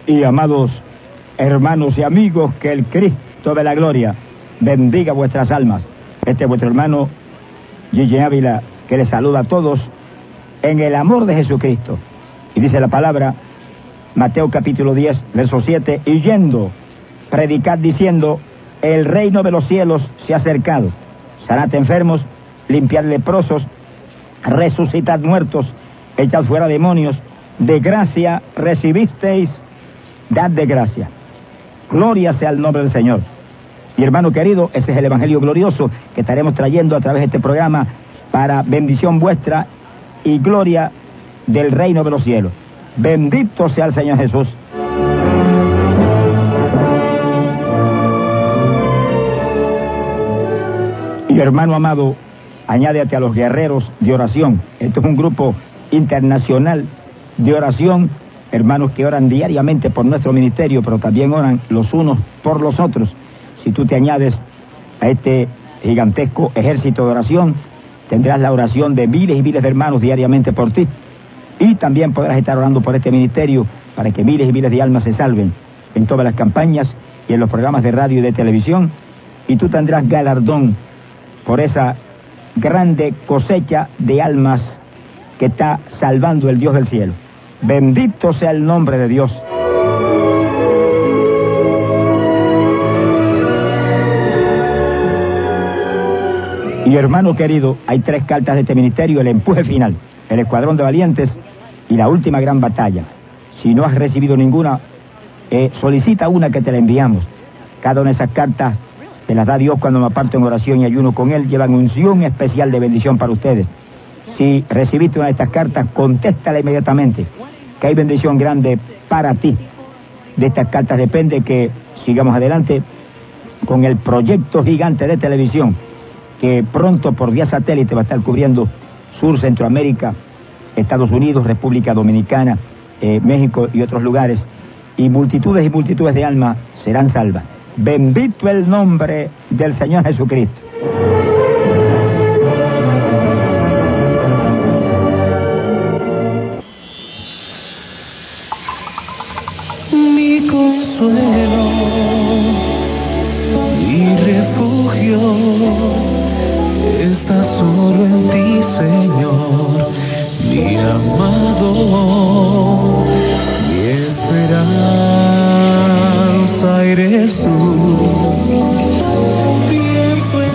Y amados hermanos y amigos, que el Cristo de la gloria bendiga vuestras almas. Este es vuestro hermano Gigi Ávila, que les saluda a todos en el amor de Jesucristo. Y dice la palabra, Mateo capítulo 10, verso 7, y yendo, predicad diciendo, el reino de los cielos se ha acercado. Sanad enfermos, limpiad leprosos, resucitad muertos, echad fuera demonios, de gracia recibisteis, dad de gracia. Gloria sea el nombre del Señor. Mi hermano querido, ese es el Evangelio glorioso que estaremos trayendo a través de este programa para bendición vuestra y gloria del reino de los cielos. Bendito sea el Señor Jesús. Y hermano amado, añádete a los guerreros de oración. Esto es un grupo internacional de oración, hermanos que oran diariamente por nuestro ministerio, pero también oran los unos por los otros. Si tú te añades a este gigantesco ejército de oración, tendrás la oración de miles y miles de hermanos diariamente por ti. Y también podrás estar orando por este ministerio para que miles y miles de almas se salven en todas las campañas y en los programas de radio y de televisión. Y tú tendrás galardón por esa grande cosecha de almas que está salvando el Dios del cielo. Bendito sea el nombre de Dios. Y hermano querido, hay 3 cartas de este ministerio: el empuje final, el escuadrón de valientes y la última gran batalla. Si no has recibido ninguna, solicita una que te la enviamos. Cada una de esas cartas te las da Dios cuando me aparto en oración y ayuno con Él. Llevan unción especial de bendición para ustedes. Si recibiste una de estas cartas, contéstala inmediatamente, que hay bendición grande para ti. De estas cartas depende que sigamos adelante con el proyecto gigante de televisión, que pronto por vía satélite va a estar cubriendo Sur, Centroamérica, Estados Unidos, República Dominicana, México y otros lugares. Y multitudes de almas serán salvas. Bendito el nombre del Señor Jesucristo. Mi consuelo, mi refugio, está solo en ti, Señor, mi amado, mi esperanza eres tú. Pienso en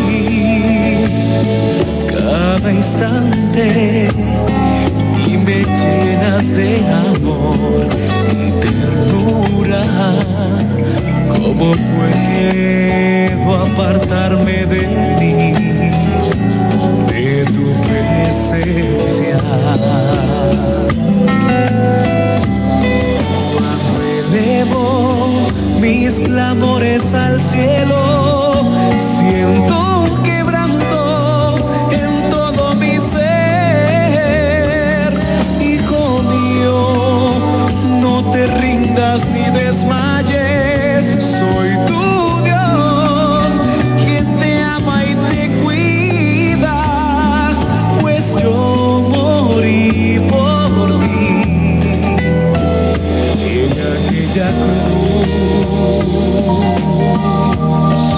ti cada instante y me llenas de amor y ternura. ¿Cómo puedo apartarme de ti, de tu presencia? Elevo mis clamores al cielo, siento un quebranto en todo mi ser. Hijo mío, no te rindas ni desmayes, soy tu Dios, quien te ama y te cuida, pues yo morí por ti en aquella cruz.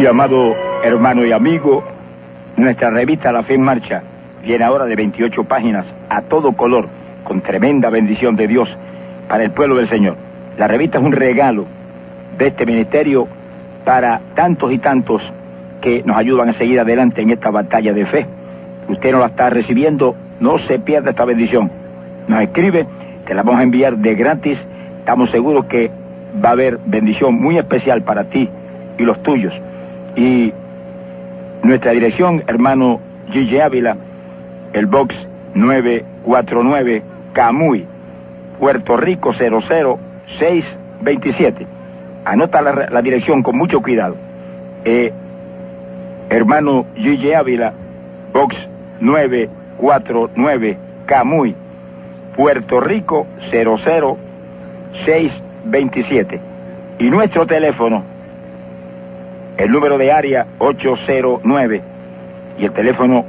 Muy amado hermano y amigo, nuestra revista La Fe en Marcha viene ahora de 28 páginas a todo color, con tremenda bendición de Dios para el pueblo del Señor. La revista es un regalo de este ministerio para tantos y tantos que nos ayudan a seguir adelante en esta batalla de fe. Usted no la está recibiendo, no se pierda esta bendición. Nos escribe, te la vamos a enviar de gratis. Estamos seguros que va a haber bendición muy especial para ti y los tuyos. Y nuestra dirección, hermano Gigi Ávila, el box 949, Camuy, Puerto Rico 00627. Anota la dirección con mucho cuidado. Hermano Gigi Ávila, box 949, Camuy, Puerto Rico 00627. Y nuestro teléfono, el número de área 809 y el teléfono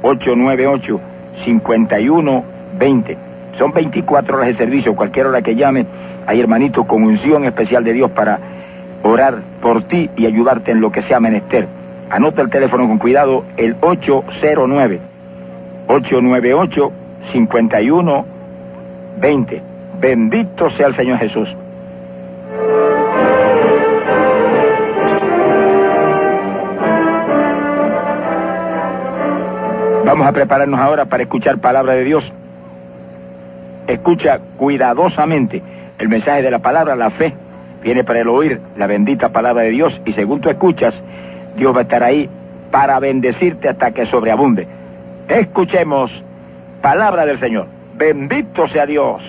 898-5120. Son 24 horas de servicio, cualquier hora que llame, hay hermanitos con unción especial de Dios para orar por ti y ayudarte en lo que sea menester. Anota el teléfono con cuidado, el 809-898-5120. Bendito sea el Señor Jesús. Vamos a prepararnos ahora para escuchar palabra de Dios. Escucha cuidadosamente el mensaje de la palabra. La fe viene para el oír la bendita palabra de Dios, y según tú escuchas, Dios va a estar ahí para bendecirte hasta que sobreabunde. Escuchemos palabra del Señor. Bendito sea Dios.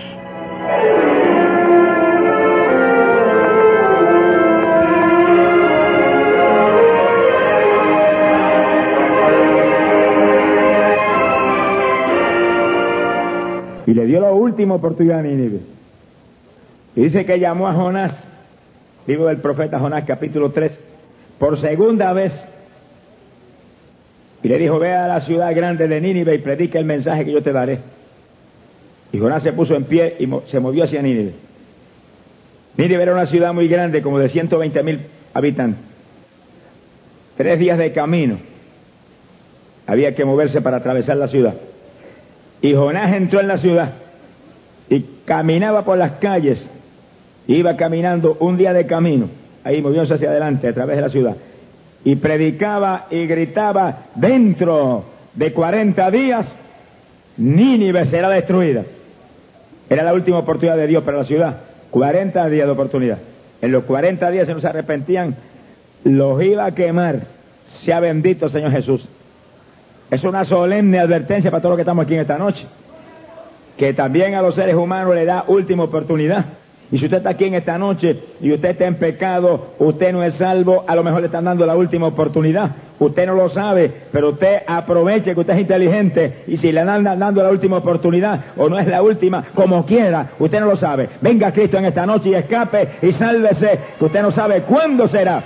Y le dio la última oportunidad a Nínive. Y dice que llamó a Jonás, libro del profeta Jonás, capítulo 3, por segunda vez. Y le dijo, ve a la ciudad grande de Nínive y predica el mensaje que yo te daré. Y Jonás se puso en pie y se movió hacia Nínive. Nínive era una ciudad muy grande, como de 120,000 habitantes. 3 días de camino había que moverse para atravesar la ciudad. Y Jonás entró en la ciudad y caminaba por las calles. Iba caminando un día de camino, ahí moviéndose hacia adelante a través de la ciudad. Y predicaba y gritaba, dentro de 40 días, Nínive será destruida. Era la última oportunidad de Dios para la ciudad. 40 días de oportunidad. En los 40 días, si no se arrepentían, los iba a quemar. Sea bendito el Señor Jesús. Es una solemne advertencia para todos los que estamos aquí en esta noche, que también a los seres humanos le da última oportunidad. Y si usted está aquí en esta noche y usted está en pecado, usted no es salvo, a lo mejor le están dando la última oportunidad. Usted no lo sabe, pero usted aproveche que usted es inteligente, y si le andan dando la última oportunidad o no es la última, como quiera, usted no lo sabe. Venga a Cristo en esta noche y escape y sálvese, que usted no sabe cuándo será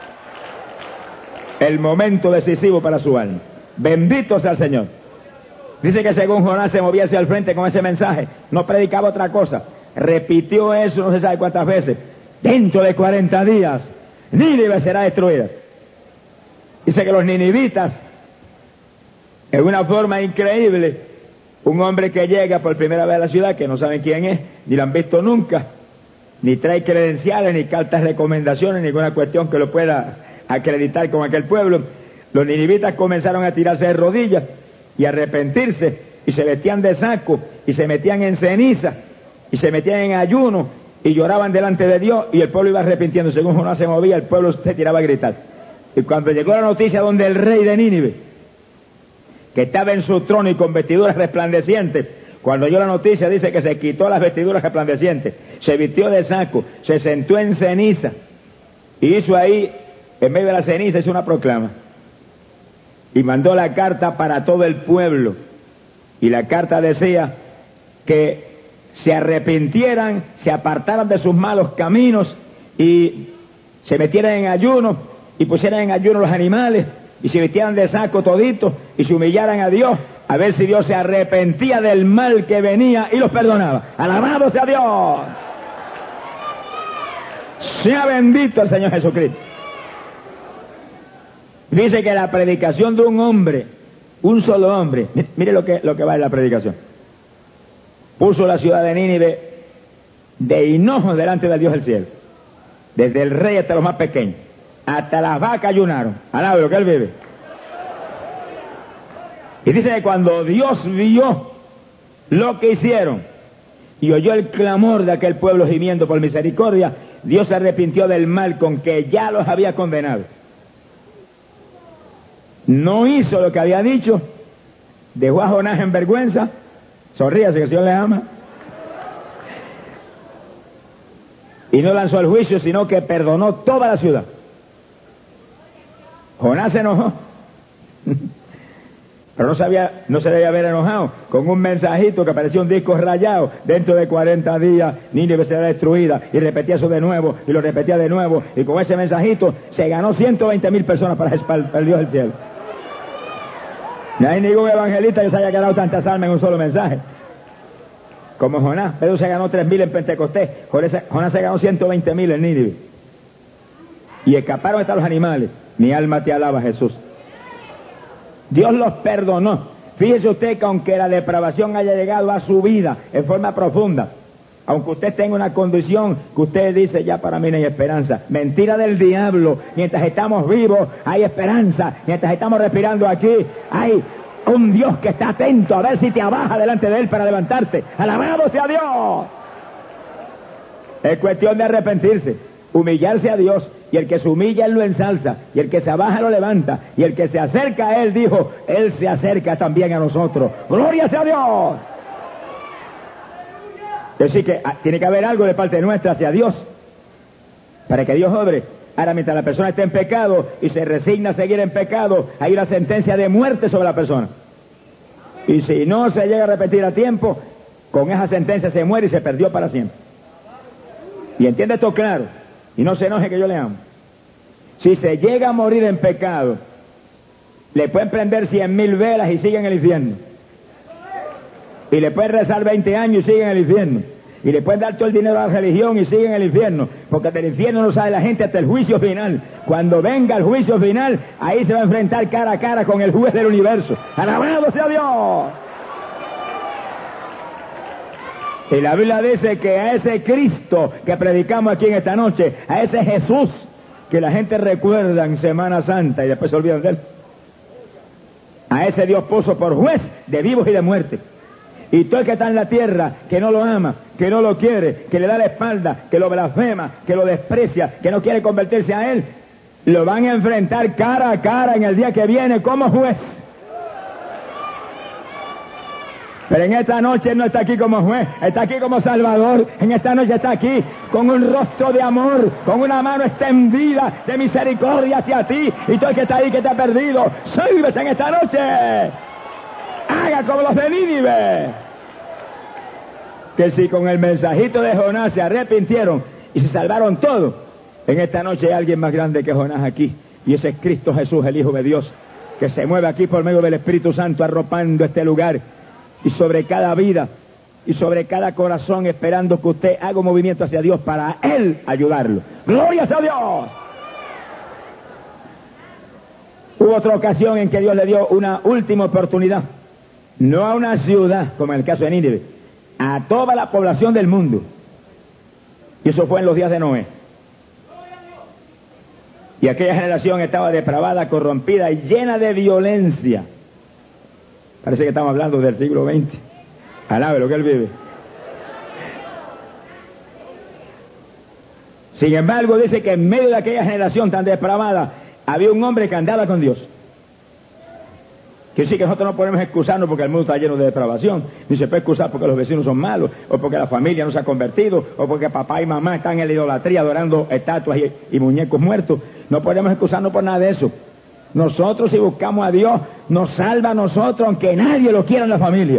el momento decisivo para su alma. Bendito sea el Señor. Dice que según Jonás se movía hacia el frente con ese mensaje, no predicaba otra cosa, repitió eso no se sabe cuántas veces. Dentro de 40 días Nínive será destruida. Dice que los ninivitas, en una forma increíble, un hombre que llega por primera vez a la ciudad, que no saben quién es, ni lo han visto nunca, ni trae credenciales, ni cartas de recomendaciones, ninguna cuestión que lo pueda acreditar con aquel pueblo. Los ninivitas comenzaron a tirarse de rodillas y a arrepentirse, y se vestían de saco, y se metían en ceniza, y se metían en ayuno, y lloraban delante de Dios, y el pueblo iba arrepintiendo. Según Jonás se movía, el pueblo se tiraba a gritar. Y cuando llegó la noticia donde el rey de Nínive, que estaba en su trono y con vestiduras resplandecientes, cuando oyó la noticia, dice que se quitó las vestiduras resplandecientes, se vistió de saco, se sentó en ceniza, y hizo ahí, en medio de la ceniza, hizo una proclama. Y mandó la carta para todo el pueblo. Y la carta decía que se arrepintieran, se apartaran de sus malos caminos y se metieran en ayuno y pusieran en ayuno los animales y se vistieran de saco toditos y se humillaran a Dios, a ver si Dios se arrepentía del mal que venía y los perdonaba. ¡Alabado sea Dios! Sea bendito el Señor Jesucristo. Dice que la predicación de un hombre, un solo hombre, mire lo que va en la predicación. Puso la ciudad de Nínive de hinojo delante del Dios del cielo. Desde el rey hasta los más pequeños. Hasta las vacas ayunaron. Alabe lo que él vive. Y dice que cuando Dios vio lo que hicieron y oyó el clamor de aquel pueblo gimiendo por misericordia, Dios se arrepintió del mal con que ya los había condenado. No hizo lo que había dicho, dejó a Jonás en vergüenza. Sonríase que el Señor le ama. Y no lanzó el juicio, sino que perdonó toda la ciudad. Jonás se enojó. Pero no se debía haber enojado con un mensajito que parecía un disco rayado. Dentro de 40 días Nínive será destruida. Y repetía eso de nuevo, y lo repetía de nuevo. Y con ese mensajito se ganó 120,000 personas para el Dios del cielo. No hay ningún evangelista que se haya ganado tantas almas en un solo mensaje como Jonás. Pedro se ganó 3,000 en Pentecostés. Jonás se ganó 120,000 en Nínive. Y escaparon hasta los animales. Mi alma te alaba, Jesús. Dios los perdonó. Fíjese usted que aunque la depravación haya llegado a su vida en forma profunda, aunque usted tenga una condición que usted dice, ya para mí no hay esperanza. Mentira del diablo. Mientras estamos vivos hay esperanza. Mientras estamos respirando aquí hay un Dios que está atento a ver si te abaja delante de él para levantarte. ¡Alabado sea Dios! Es cuestión de arrepentirse, humillarse a Dios, y el que se humilla él lo ensalza, y el que se abaja lo levanta, y el que se acerca a él, dijo, él se acerca también a nosotros. ¡Gloria sea a Dios! Es decir que tiene que haber algo de parte nuestra hacia Dios para que Dios obre. Ahora, mientras la persona está en pecado y se resigna a seguir en pecado, hay una sentencia de muerte sobre la persona. Y si no se llega a repetir a tiempo, con esa sentencia se muere y se perdió para siempre. Y entiende esto claro, y no se enoje que yo le amo. Si se llega a morir en pecado, le pueden prender 100,000 velas y sigue en el infierno. Y le pueden rezar 20 años y sigue en el infierno. Y le pueden dar todo el dinero a la religión y sigue en el infierno. Porque del infierno no sale la gente hasta el juicio final. Cuando venga el juicio final, ahí se va a enfrentar cara a cara con el juez del universo. ¡Alabado sea Dios! Y la Biblia dice que a ese Cristo que predicamos aquí en esta noche, a ese Jesús que la gente recuerda en Semana Santa y después se olvidan de él, a ese Dios puso por juez de vivos y de muertes. Y todo el que está en la tierra, que no lo ama, que no lo quiere, que le da la espalda, que lo blasfema, que lo desprecia, que no quiere convertirse a él, lo van a enfrentar cara a cara en el día que viene como juez. Pero en esta noche él no está aquí como juez, está aquí como Salvador. En esta noche está aquí con un rostro de amor, con una mano extendida de misericordia hacia ti. Y todo el que está ahí que te ha perdido, sírvese en esta noche. Haga como los de Nínive, que si con el mensajito de Jonás se arrepintieron y se salvaron todos, en esta noche hay alguien más grande que Jonás aquí, y ese es Cristo Jesús, el Hijo de Dios, que se mueve aquí por medio del Espíritu Santo arropando este lugar y sobre cada vida y sobre cada corazón, esperando que usted haga un movimiento hacia Dios para Él ayudarlo. ¡Gloria a Dios! Hubo otra ocasión en que Dios le dio una última oportunidad. No a una ciudad, como en el caso de Nínive, a toda la población del mundo. Y eso fue en los días de Noé. Y aquella generación estaba depravada, corrompida y llena de violencia. Parece que estamos hablando del siglo XX. Alabe lo que él vive. Sin embargo, dice que en medio de aquella generación tan depravada, había un hombre que andaba con Dios. Quiere decir que nosotros no podemos excusarnos porque el mundo está lleno de depravación, ni se puede excusar porque los vecinos son malos, o porque la familia no se ha convertido, o porque papá y mamá están en la idolatría adorando estatuas y muñecos muertos. No podemos excusarnos por nada de eso. Nosotros, si buscamos a Dios, nos salva a nosotros, aunque nadie lo quiera en la familia.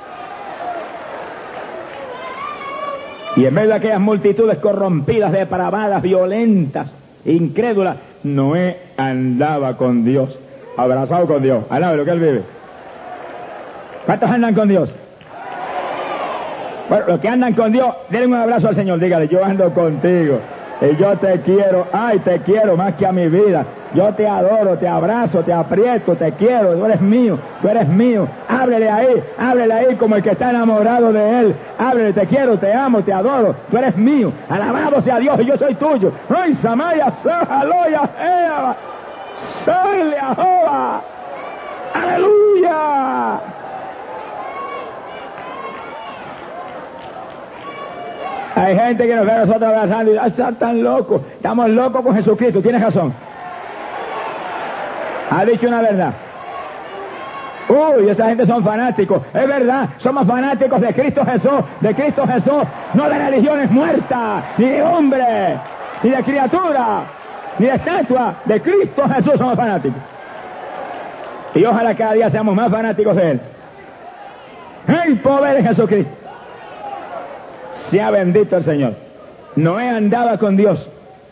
Y en medio de aquellas multitudes corrompidas, depravadas, violentas, incrédulas, Noé andaba con Dios, abrazado con Dios. Alabe lo que él vive. ¿Cuántos andan con Dios? Bueno, los que andan con Dios, denle un abrazo al Señor, dígale, yo ando contigo y yo te quiero, ay, te quiero más que a mi vida. Yo te adoro, te abrazo, te aprieto, te quiero, tú eres mío, tú eres mío. Háblele ahí como el que está enamorado de él. Háblele, te quiero, te amo, te adoro, tú eres mío. Alabado sea Dios y yo soy tuyo. ¡Ay, Samaya, Aloya, Eva! ¡Soy Jehová! ¡Aleluya! Hay gente que nos ve a nosotros abrazando y están tan locos. Estamos locos con Jesucristo. Tienes razón. Ha dicho una verdad. Uy, esa gente son fanáticos. Es verdad, somos fanáticos de Cristo Jesús, no de religiones muertas, ni de hombre, ni de criatura, ni de estatua. De Cristo Jesús somos fanáticos. Y ojalá cada día seamos más fanáticos de Él. El poder de Jesucristo. Sea bendito el Señor. Noé andaba con Dios.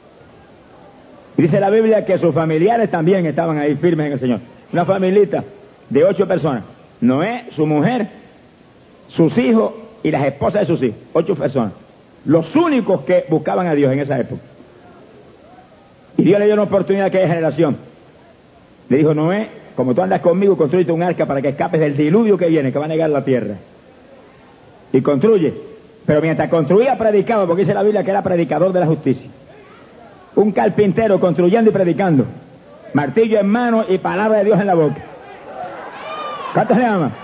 Y dice la Biblia que sus familiares también estaban ahí firmes en el Señor. Una familita de 8 personas. Noé, su mujer, sus hijos y las esposas de sus hijos. 8 personas. Los únicos que buscaban a Dios en esa época. Y Dios le dio una oportunidad a aquella generación. Le dijo, Noé, como tú andas conmigo, construye un arca para que escapes del diluvio que viene, que va a negar la tierra. Y construye. Pero mientras construía, predicaba, porque dice la Biblia que era predicador de la justicia. Un carpintero construyendo y predicando. Martillo en mano y palabra de Dios en la boca. ¿Cuántos le aman?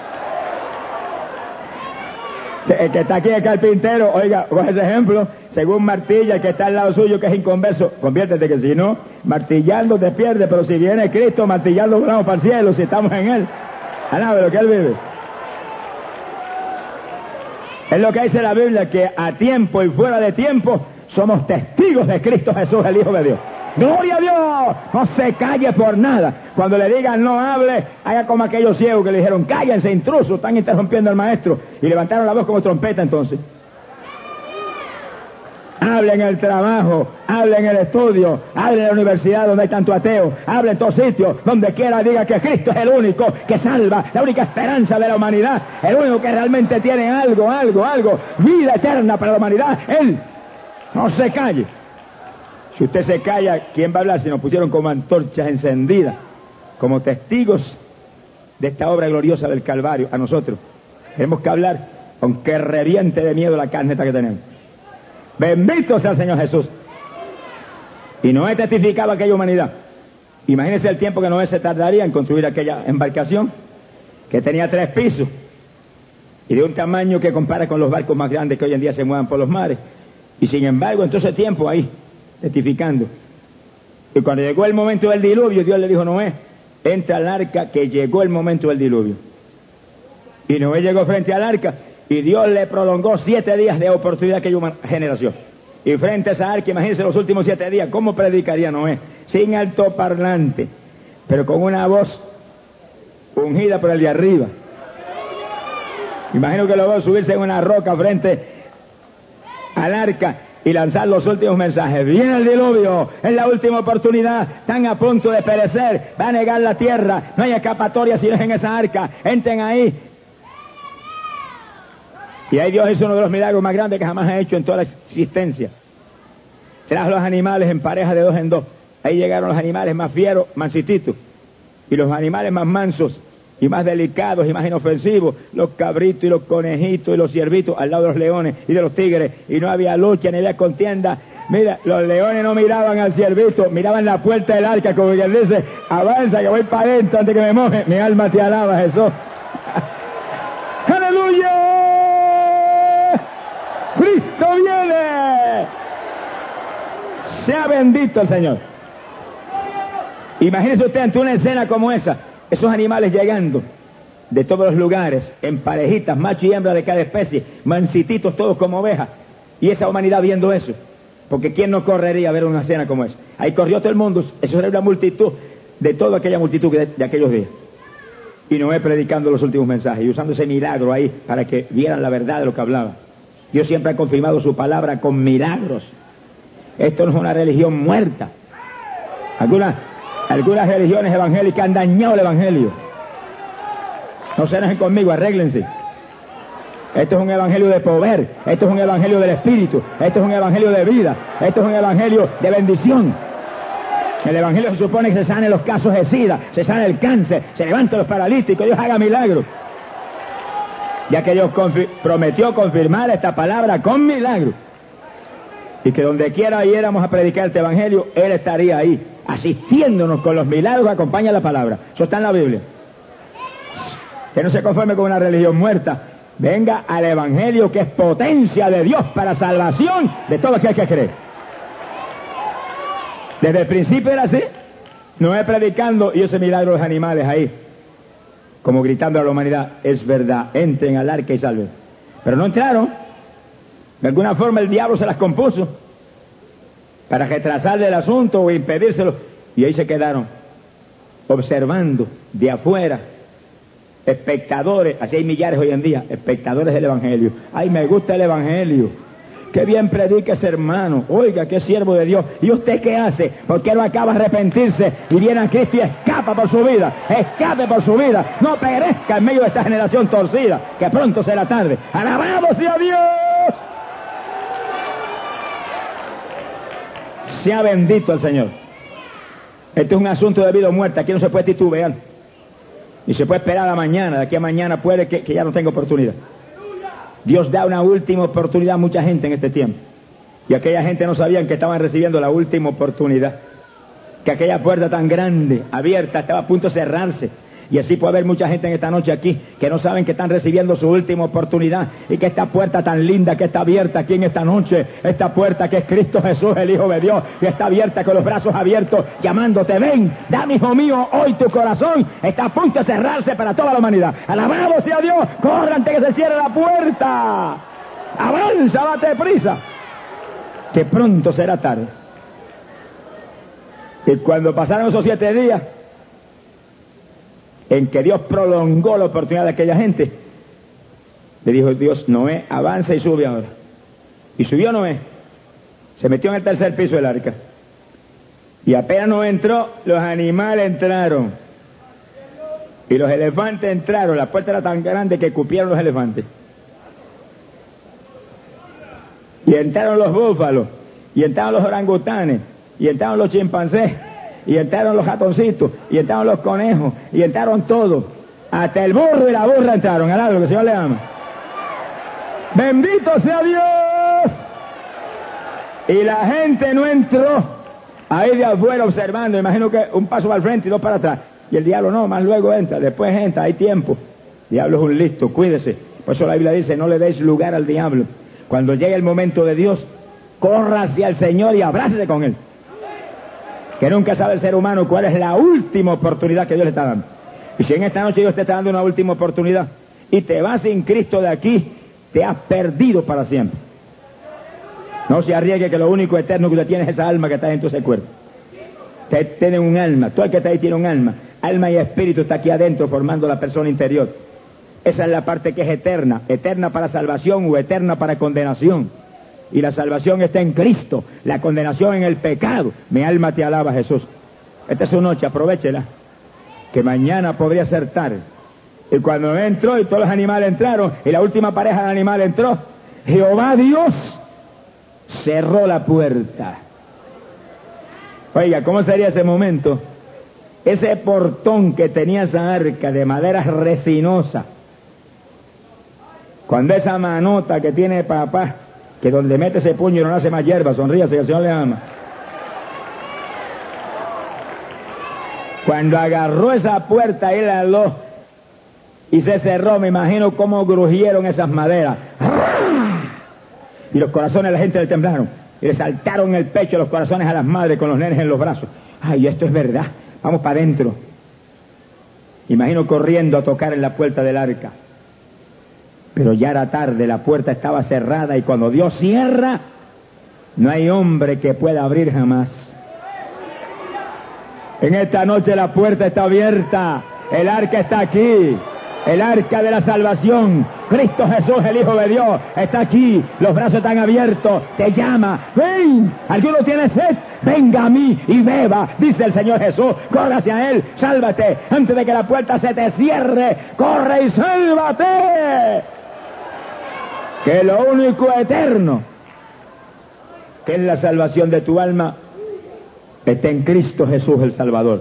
El que está aquí el carpintero, oiga, coge ese ejemplo, según martilla, el que está al lado suyo, que es inconverso, conviértete, que si no, martillando te pierde, pero si viene Cristo, martillando vamos para el cielo, si estamos en Él. Alaba lo que Él vive. Es lo que dice la Biblia, que a tiempo y fuera de tiempo somos testigos de Cristo Jesús, el Hijo de Dios. ¡Gloria a Dios! No se calle por nada. Cuando le digan no hable, haga como aquellos ciegos que le dijeron, cállense, intrusos, están interrumpiendo al maestro. Y levantaron la voz como trompeta entonces. Hable en el trabajo, hable en el estudio, hable en la universidad donde hay tanto ateo, hable en todos sitios, donde quiera diga que Cristo es el único que salva, la única esperanza de la humanidad, el único que realmente tiene algo, vida eterna para la humanidad, Él. No se calle. Si usted se calla, ¿quién va a hablar? Si nos pusieron como antorchas encendidas, como testigos de esta obra gloriosa del Calvario, a nosotros. Tenemos que hablar, aunque reviente de miedo la carne esta que tenemos. Bendito sea el Señor Jesús. Y Noé testificaba aquella humanidad. Imagínense el tiempo que Noé se tardaría en construir aquella embarcación, que tenía 3 pisos, y de un tamaño que compara con los barcos más grandes que hoy en día se muevan por los mares. Y sin embargo, en todo ese tiempo ahí, testificando. Y cuando llegó el momento del diluvio, Dios le dijo, Noé, entra al arca, que llegó el momento del diluvio. Y Noé llegó frente al arca, y Dios le prolongó 7 días de oportunidad a aquella generación. Y frente a esa arca, imagínense los últimos 7 días, ¿cómo predicaría Noé? Sin altoparlante, pero con una voz ungida por el de arriba. Imagino que lo veo subirse en una roca frente al arca y lanzar los últimos mensajes. Viene el diluvio, es la última oportunidad, están a punto de perecer, va a negar la tierra, no hay escapatoria si no es en esa arca, entren ahí. Y ahí Dios hizo uno de los milagros más grandes que jamás ha hecho en toda la existencia. Trajo los animales en pareja de 2 en 2. Ahí llegaron los animales más fieros, mansititos, y los animales más mansos y más delicados y más inofensivos, los cabritos y los conejitos y los ciervitos al lado de los leones y de los tigres, y no había lucha ni había contienda. Mira, los leones no miraban al ciervito, miraban la puerta del arca, como quien dice, avanza que voy para adentro antes que me moje. Mi alma te alaba, Jesús. ¡Aleluya! ¡Cristo viene! Sea bendito el Señor. Imagínese usted ante una escena como esa, esos animales llegando de todos los lugares, en parejitas, macho y hembra de cada especie, mansititos todos como ovejas, y esa humanidad viendo eso. Porque ¿quién no correría a ver una escena como esa? Ahí corrió todo el mundo, eso era una multitud, de toda aquella multitud de aquellos días. Y Noé predicando los últimos mensajes, y usando ese milagro ahí para que vieran la verdad de lo que hablaba. Dios siempre ha confirmado su palabra con milagros. Esto no es una religión muerta. Algunas religiones evangélicas han dañado el evangelio. No se enojen conmigo, arréglense. Esto es un evangelio de poder, esto es un evangelio del Espíritu, esto es un evangelio de vida, esto es un evangelio de bendición. El Evangelio se supone que se sanen los casos de SIDA, se sana el cáncer, se levantan los paralíticos, Dios haga milagros. Ya que Dios prometió confirmar esta palabra con milagros. Y que donde quiera yéramos a predicar este Evangelio, Él estaría ahí, asistiéndonos con los milagros que acompaña la palabra. Eso está en la Biblia. Que no se conforme con una religión muerta. Venga al Evangelio, que es potencia de Dios para salvación de todo aquel que cree. Desde el principio era así. Noé predicando y ese milagro de los animales ahí, como gritando a la humanidad: es verdad, entren al arca y salven. Pero no entraron. De alguna forma el diablo se las compuso para retrasarle el asunto o impedírselo, y ahí se quedaron observando de afuera, espectadores. Así hay millares hoy en día, espectadores del Evangelio. Ay, me gusta el Evangelio, qué bien predica ese hermano, oiga, qué siervo de Dios. ¿Y usted qué hace? ¿Por qué no acaba de arrepentirse y viene a Cristo y escapa por su vida? Escape por su vida, no perezca en medio de esta generación torcida, que pronto será tarde. ¡Alabado sea Dios! Sea bendito el Señor. Este es un asunto de vida o muerte. Aquí no se puede titubear. Y se puede esperar a mañana. De aquí a mañana puede que ya no tenga oportunidad. Dios da una última oportunidad a mucha gente en este tiempo. Y aquella gente no sabían que estaban recibiendo la última oportunidad. Que aquella puerta tan grande, abierta, estaba a punto de cerrarse. Y así puede haber mucha gente en esta noche aquí que no saben que están recibiendo su última oportunidad, y que esta puerta tan linda que está abierta aquí en esta noche, esta puerta que es Cristo Jesús, el Hijo de Dios, y está abierta con los brazos abiertos, llamándote: ven, dame, hijo mío, hoy tu corazón, está a punto de cerrarse para toda la humanidad. Alabado sea Dios, corra antes que se cierre la puerta, avanza, date prisa, que pronto será tarde. Y cuando pasaron esos 7 días en que Dios prolongó la oportunidad de aquella gente, le dijo Dios: Noé, avanza y sube ahora. Y subió Noé, se metió en el tercer piso del arca, y apenas Noé entró, los animales entraron, y los elefantes entraron. La puerta era tan grande que cupieron los elefantes, y entraron los búfalos, y entraron los orangutanes, y entraron los chimpancés, y entraron los ratoncitos, y entraron los conejos, y entraron todos. Hasta el burro y la burra entraron. Alá, lo que el Señor le ama. Bendito sea Dios. Y la gente no entró ahí de afuera observando. Imagino que un paso al frente y 2 para atrás. Y el diablo no, más luego entra, después entra, hay tiempo. El diablo es un listo, cuídese. Por eso la Biblia dice: no le deis lugar al diablo. Cuando llegue el momento de Dios, corra hacia el Señor y abrácese con Él. Que nunca sabe el ser humano cuál es la última oportunidad que Dios le está dando. Y si en esta noche Dios te está dando una última oportunidad y te vas sin Cristo de aquí, te has perdido para siempre. No se arriesgue, que lo único eterno que usted tiene es esa alma que está dentro de ese cuerpo. Usted tiene un alma, todo el que está ahí tiene un alma. Alma y espíritu está aquí adentro formando la persona interior. Esa es la parte que es eterna, eterna para salvación o eterna para condenación. Y la salvación está en Cristo, la condenación en el pecado. Mi alma te alaba, Jesús. Esta es su noche, aprovéchela, que mañana podría ser tarde. Y cuando entró y todos los animales entraron, y la última pareja de animales entró, Jehová Dios cerró la puerta. Oiga, ¿cómo sería ese momento? Ese portón que tenía esa arca de madera resinosa, cuando esa manota que tiene papá, que donde mete ese puño no nace más hierba, sonríase, que el Señor le ama. Cuando agarró esa puerta, él la aló y se cerró. Me imagino cómo grujieron esas maderas. Y los corazones de la gente le temblaron. Y le saltaron el pecho los corazones a las madres con los nenes en los brazos. Ay, esto es verdad. Vamos para adentro. Imagino corriendo a tocar en la puerta del arca. Pero ya era tarde, la puerta estaba cerrada, y cuando Dios cierra, no hay hombre que pueda abrir jamás. En esta noche la puerta está abierta, el arca está aquí, el arca de la salvación, Cristo Jesús, el Hijo de Dios, está aquí, los brazos están abiertos, te llama: ven, ¿alguno tiene sed? Venga a mí y beba, dice el Señor Jesús. Corre hacia Él, sálvate, antes de que la puerta se te cierre, corre y sálvate. Que lo único eterno, que es la salvación de tu alma, está en Cristo Jesús el Salvador.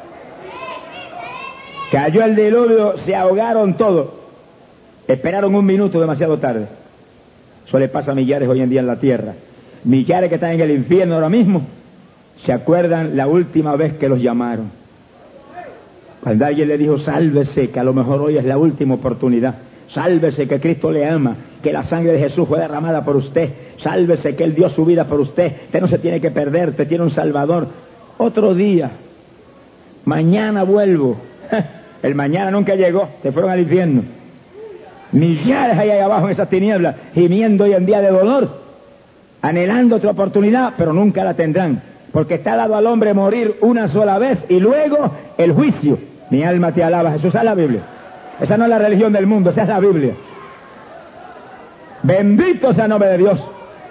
Cayó el diluvio, se ahogaron todos. Esperaron un minuto demasiado tarde. Eso le pasa a millares hoy en día en la tierra. Millares que están en el infierno ahora mismo, se acuerdan la última vez que los llamaron. Cuando alguien le dijo, sálvese, que a lo mejor hoy es la última oportunidad. Sálvese, que Cristo le ama, que la sangre de Jesús fue derramada por usted. Sálvese, que Él dio su vida por usted. Usted no se tiene que perder, usted tiene un Salvador. Otro día, mañana vuelvo. El mañana nunca llegó, se fueron al infierno. Millares hay ahí abajo en esas tinieblas, gimiendo hoy en día de dolor, anhelando otra oportunidad, pero nunca la tendrán, porque está dado al hombre morir una sola vez y luego el juicio. Mi alma te alaba, Jesús. Esa es la Biblia. Esa no es la religión del mundo, esa es la Biblia. Bendito sea el nombre de Dios.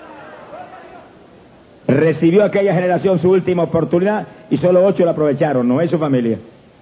Recibió aquella generación su última oportunidad y solo 8 la aprovecharon, Noé y su familia.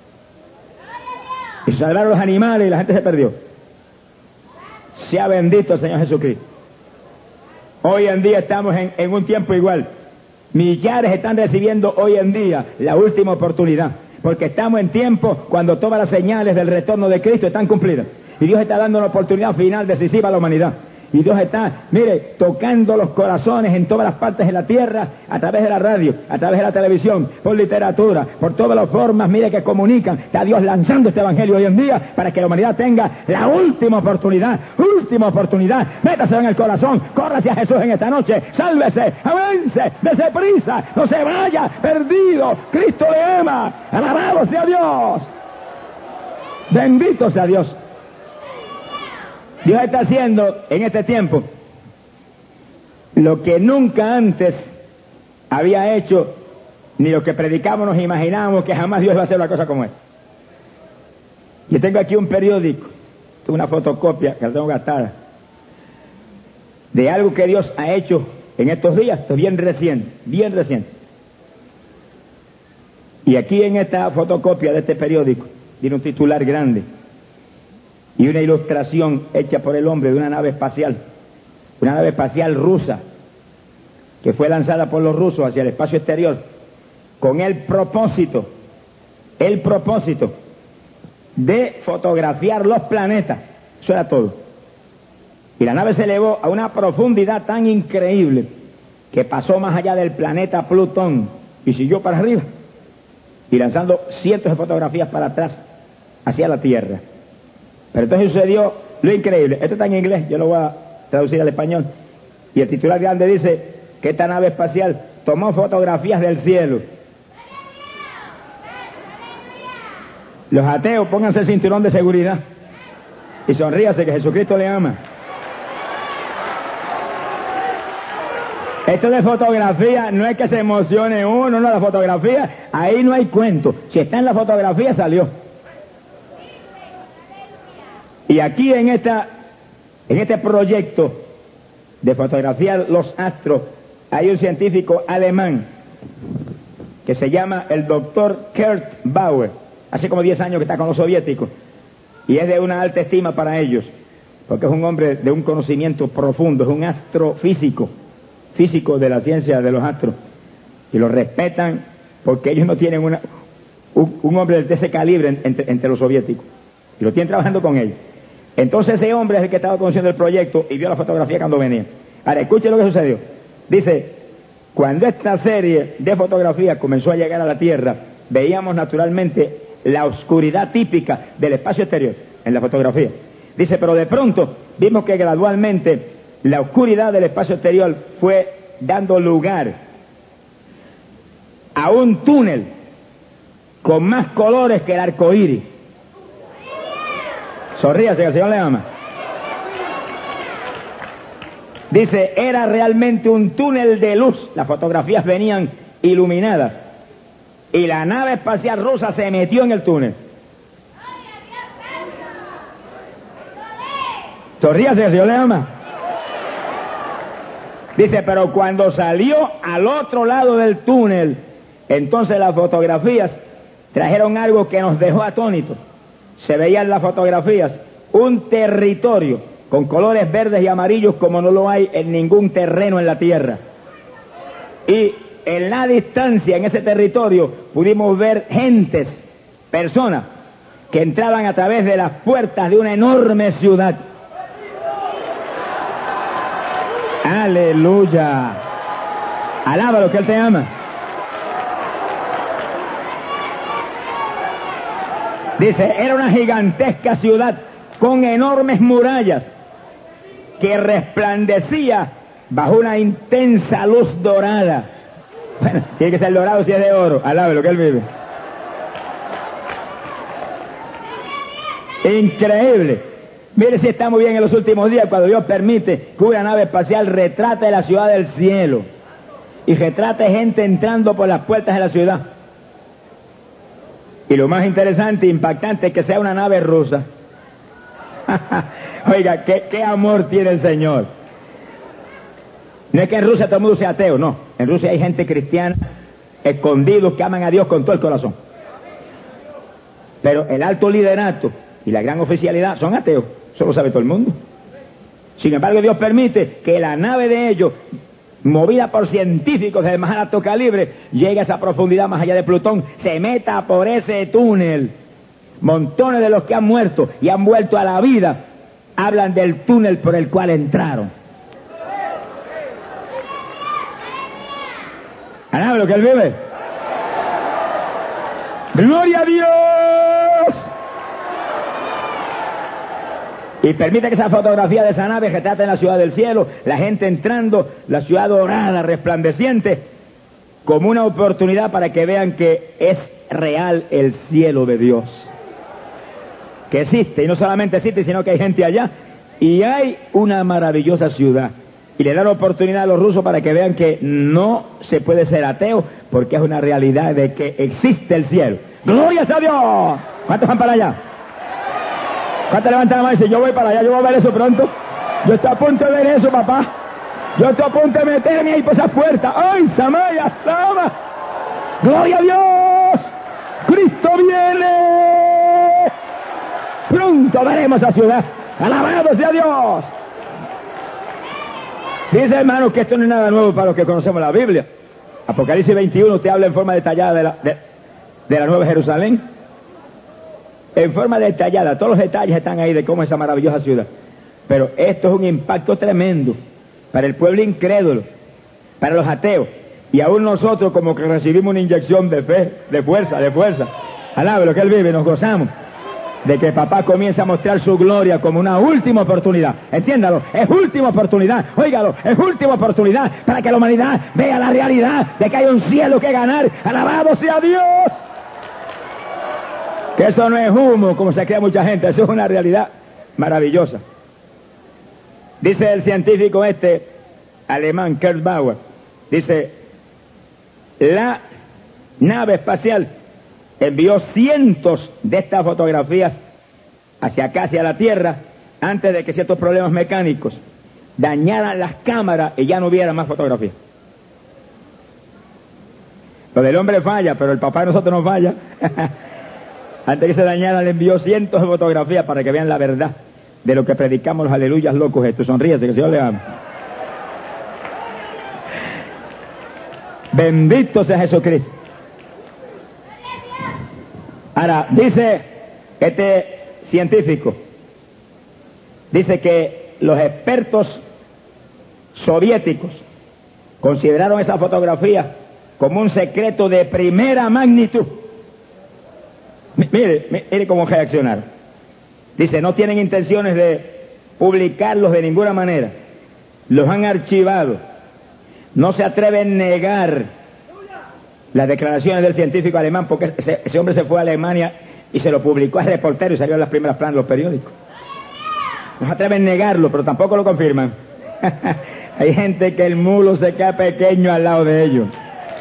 Y salvaron los animales y la gente se perdió. Sea bendito el Señor Jesucristo. Hoy en día estamos en un tiempo igual. Millares están recibiendo hoy en día la última oportunidad, porque estamos en tiempo cuando todas las señales del retorno de Cristo están cumplidas. Y Dios está dando una oportunidad final decisiva a la humanidad. Y Dios está, mire, tocando los corazones en todas las partes de la tierra, a través de la radio, a través de la televisión, por literatura, por todas las formas, mire, que comunican. Está Dios lanzando este evangelio hoy en día para que la humanidad tenga la última oportunidad. Última oportunidad. Métase en el corazón, corra hacia Jesús en esta noche, sálvese, avance, dése prisa, no se vaya perdido. Cristo le ama. Alabado sea Dios. Bendito sea Dios. Dios está haciendo en este tiempo lo que nunca antes había hecho, ni lo que predicamos nos imaginábamos que jamás Dios iba a hacer una cosa como esta. Yo tengo aquí un periódico, tengo una fotocopia que la tengo gastada, de algo que Dios ha hecho en estos días, esto es bien reciente, bien reciente. Y aquí en esta fotocopia de este periódico tiene un titular grande y una ilustración hecha por el hombre de una nave espacial rusa, que fue lanzada por los rusos hacia el espacio exterior, con el propósito de fotografiar los planetas. Eso era todo. Y la nave se elevó a una profundidad tan increíble que pasó más allá del planeta Plutón y siguió para arriba, y lanzando cientos de fotografías para atrás hacia la Tierra. Pero entonces sucedió lo increíble. Esto está en inglés, yo lo voy a traducir al español. Y el titular grande dice que esta nave espacial tomó fotografías del cielo. Los ateos, pónganse el cinturón de seguridad y sonríase, que Jesucristo le ama. Esto de fotografía no es que se emocione uno, no, la fotografía, ahí no hay cuento. Si está en la fotografía, salió. Y aquí en este proyecto de fotografiar los astros, hay un científico alemán que se llama el doctor Kurt Bauer. Hace como 10 años que está con los soviéticos y es de una alta estima para ellos, porque es un hombre de un conocimiento profundo, es un astrofísico, físico de la ciencia de los astros, y lo respetan porque ellos no tienen un hombre de ese calibre entre los soviéticos, y lo tienen trabajando con ellos. Entonces ese hombre es el que estaba conociendo el proyecto y vio la fotografía cuando venía. Ahora, escuche lo que sucedió. Dice, cuando esta serie de fotografías comenzó a llegar a la Tierra, veíamos naturalmente la oscuridad típica del espacio exterior en la fotografía. Dice, pero de pronto vimos que gradualmente la oscuridad del espacio exterior fue dando lugar a un túnel con más colores que el arco iris. Sonríase, que el Señor le ama. Dice, era realmente un túnel de luz. Las fotografías venían iluminadas. Y la nave espacial rusa se metió en el túnel. Sonríase, que el Señor le ama. Dice, pero cuando salió al otro lado del túnel, entonces las fotografías trajeron algo que nos dejó atónitos. Se veía en las fotografías un territorio con colores verdes y amarillos como no lo hay en ningún terreno en la Tierra. Y en la distancia, en ese territorio, pudimos ver gentes, personas, que entraban a través de las puertas de una enorme ciudad. Aleluya. Alaba lo que Él te ama. Dice, era una gigantesca ciudad con enormes murallas que resplandecía bajo una intensa luz dorada. Bueno, tiene que ser dorado si es de oro. Alabe lo que Él vive. Increíble. Mire si estamos bien en los últimos días cuando Dios permite que una nave espacial retrate la ciudad del cielo y retrate gente entrando por las puertas de la ciudad. Y lo más interesante e impactante es que sea una nave rusa. Oiga, ¿qué amor tiene el Señor? No es que en Rusia todo el mundo sea ateo, no. En Rusia hay gente cristiana, escondidos, que aman a Dios con todo el corazón. Pero el alto liderato y la gran oficialidad son ateos. Eso lo sabe todo el mundo. Sin embargo, Dios permite que la nave de ellos, movida por científicos del más alto calibre, llegue a esa profundidad más allá de Plutón, se meta por ese túnel. Montones de los que han muerto y han vuelto a la vida hablan del túnel por el cual entraron. ¿Alaba lo que Él vive? ¡Gloria a Dios! Y permite que esa fotografía de esa nave retrate en la ciudad del cielo, la gente entrando, la ciudad dorada, resplandeciente, como una oportunidad para que vean que es real el cielo de Dios. Que existe, y no solamente existe, sino que hay gente allá, y hay una maravillosa ciudad. Y le da la oportunidad a los rusos para que vean que no se puede ser ateo, porque es una realidad de que existe el cielo. ¡Gloria a Dios! ¿Cuántos van para allá? ¿Cuántos levantan la mano y dicen, yo voy para allá, yo voy a ver eso pronto? Yo estoy a punto de ver eso, papá. Yo estoy a punto de meterme ahí por esas puertas. ¡Ay, Samaya, Sama! ¡Gloria a Dios! ¡Cristo viene! Pronto veremos esa ciudad. ¡Alabado sea Dios! Dice, hermanos, que esto no es nada nuevo para los que conocemos la Biblia. Apocalipsis 21 te habla en forma detallada de la Nueva Jerusalén. En forma detallada, todos los detalles están ahí de cómo es esa maravillosa ciudad. Pero esto es un impacto tremendo para el pueblo incrédulo, para los ateos. Y aún nosotros como que recibimos una inyección de fe, de fuerza. Alabe lo que Él vive, nos gozamos de que papá comience a mostrar su gloria como una última oportunidad. Entiéndalo, es última oportunidad, óigalo, es última oportunidad para que la humanidad vea la realidad de que hay un cielo que ganar. Alabado sea Dios. Que eso no es humo, como se cree mucha gente, eso es una realidad maravillosa. Dice el científico alemán, Kurt Bauer, dice, la nave espacial envió cientos de estas fotografías hacia acá, hacia la Tierra, antes de que ciertos problemas mecánicos dañaran las cámaras y ya no hubiera más fotografías. Lo del hombre falla, pero el papá de nosotros no falla. Antes que se dañara, le envió cientos de fotografías para que vean la verdad de lo que predicamos los aleluyas locos estos. Sonríese, que el Señor le ama. Bendito sea Jesucristo. Ahora, dice este científico, dice que los expertos soviéticos consideraron esa fotografía como un secreto de primera magnitud. Mire cómo reaccionaron. Dice, no tienen intenciones de publicarlos de ninguna manera. Los han archivado. No se atreven a negar las declaraciones del científico alemán, porque ese hombre se fue a Alemania y se lo publicó al reportero y salió en las primeras planas de los periódicos. No se atreven a negarlo, pero tampoco lo confirman. Hay gente que el mulo se queda pequeño al lado de ellos.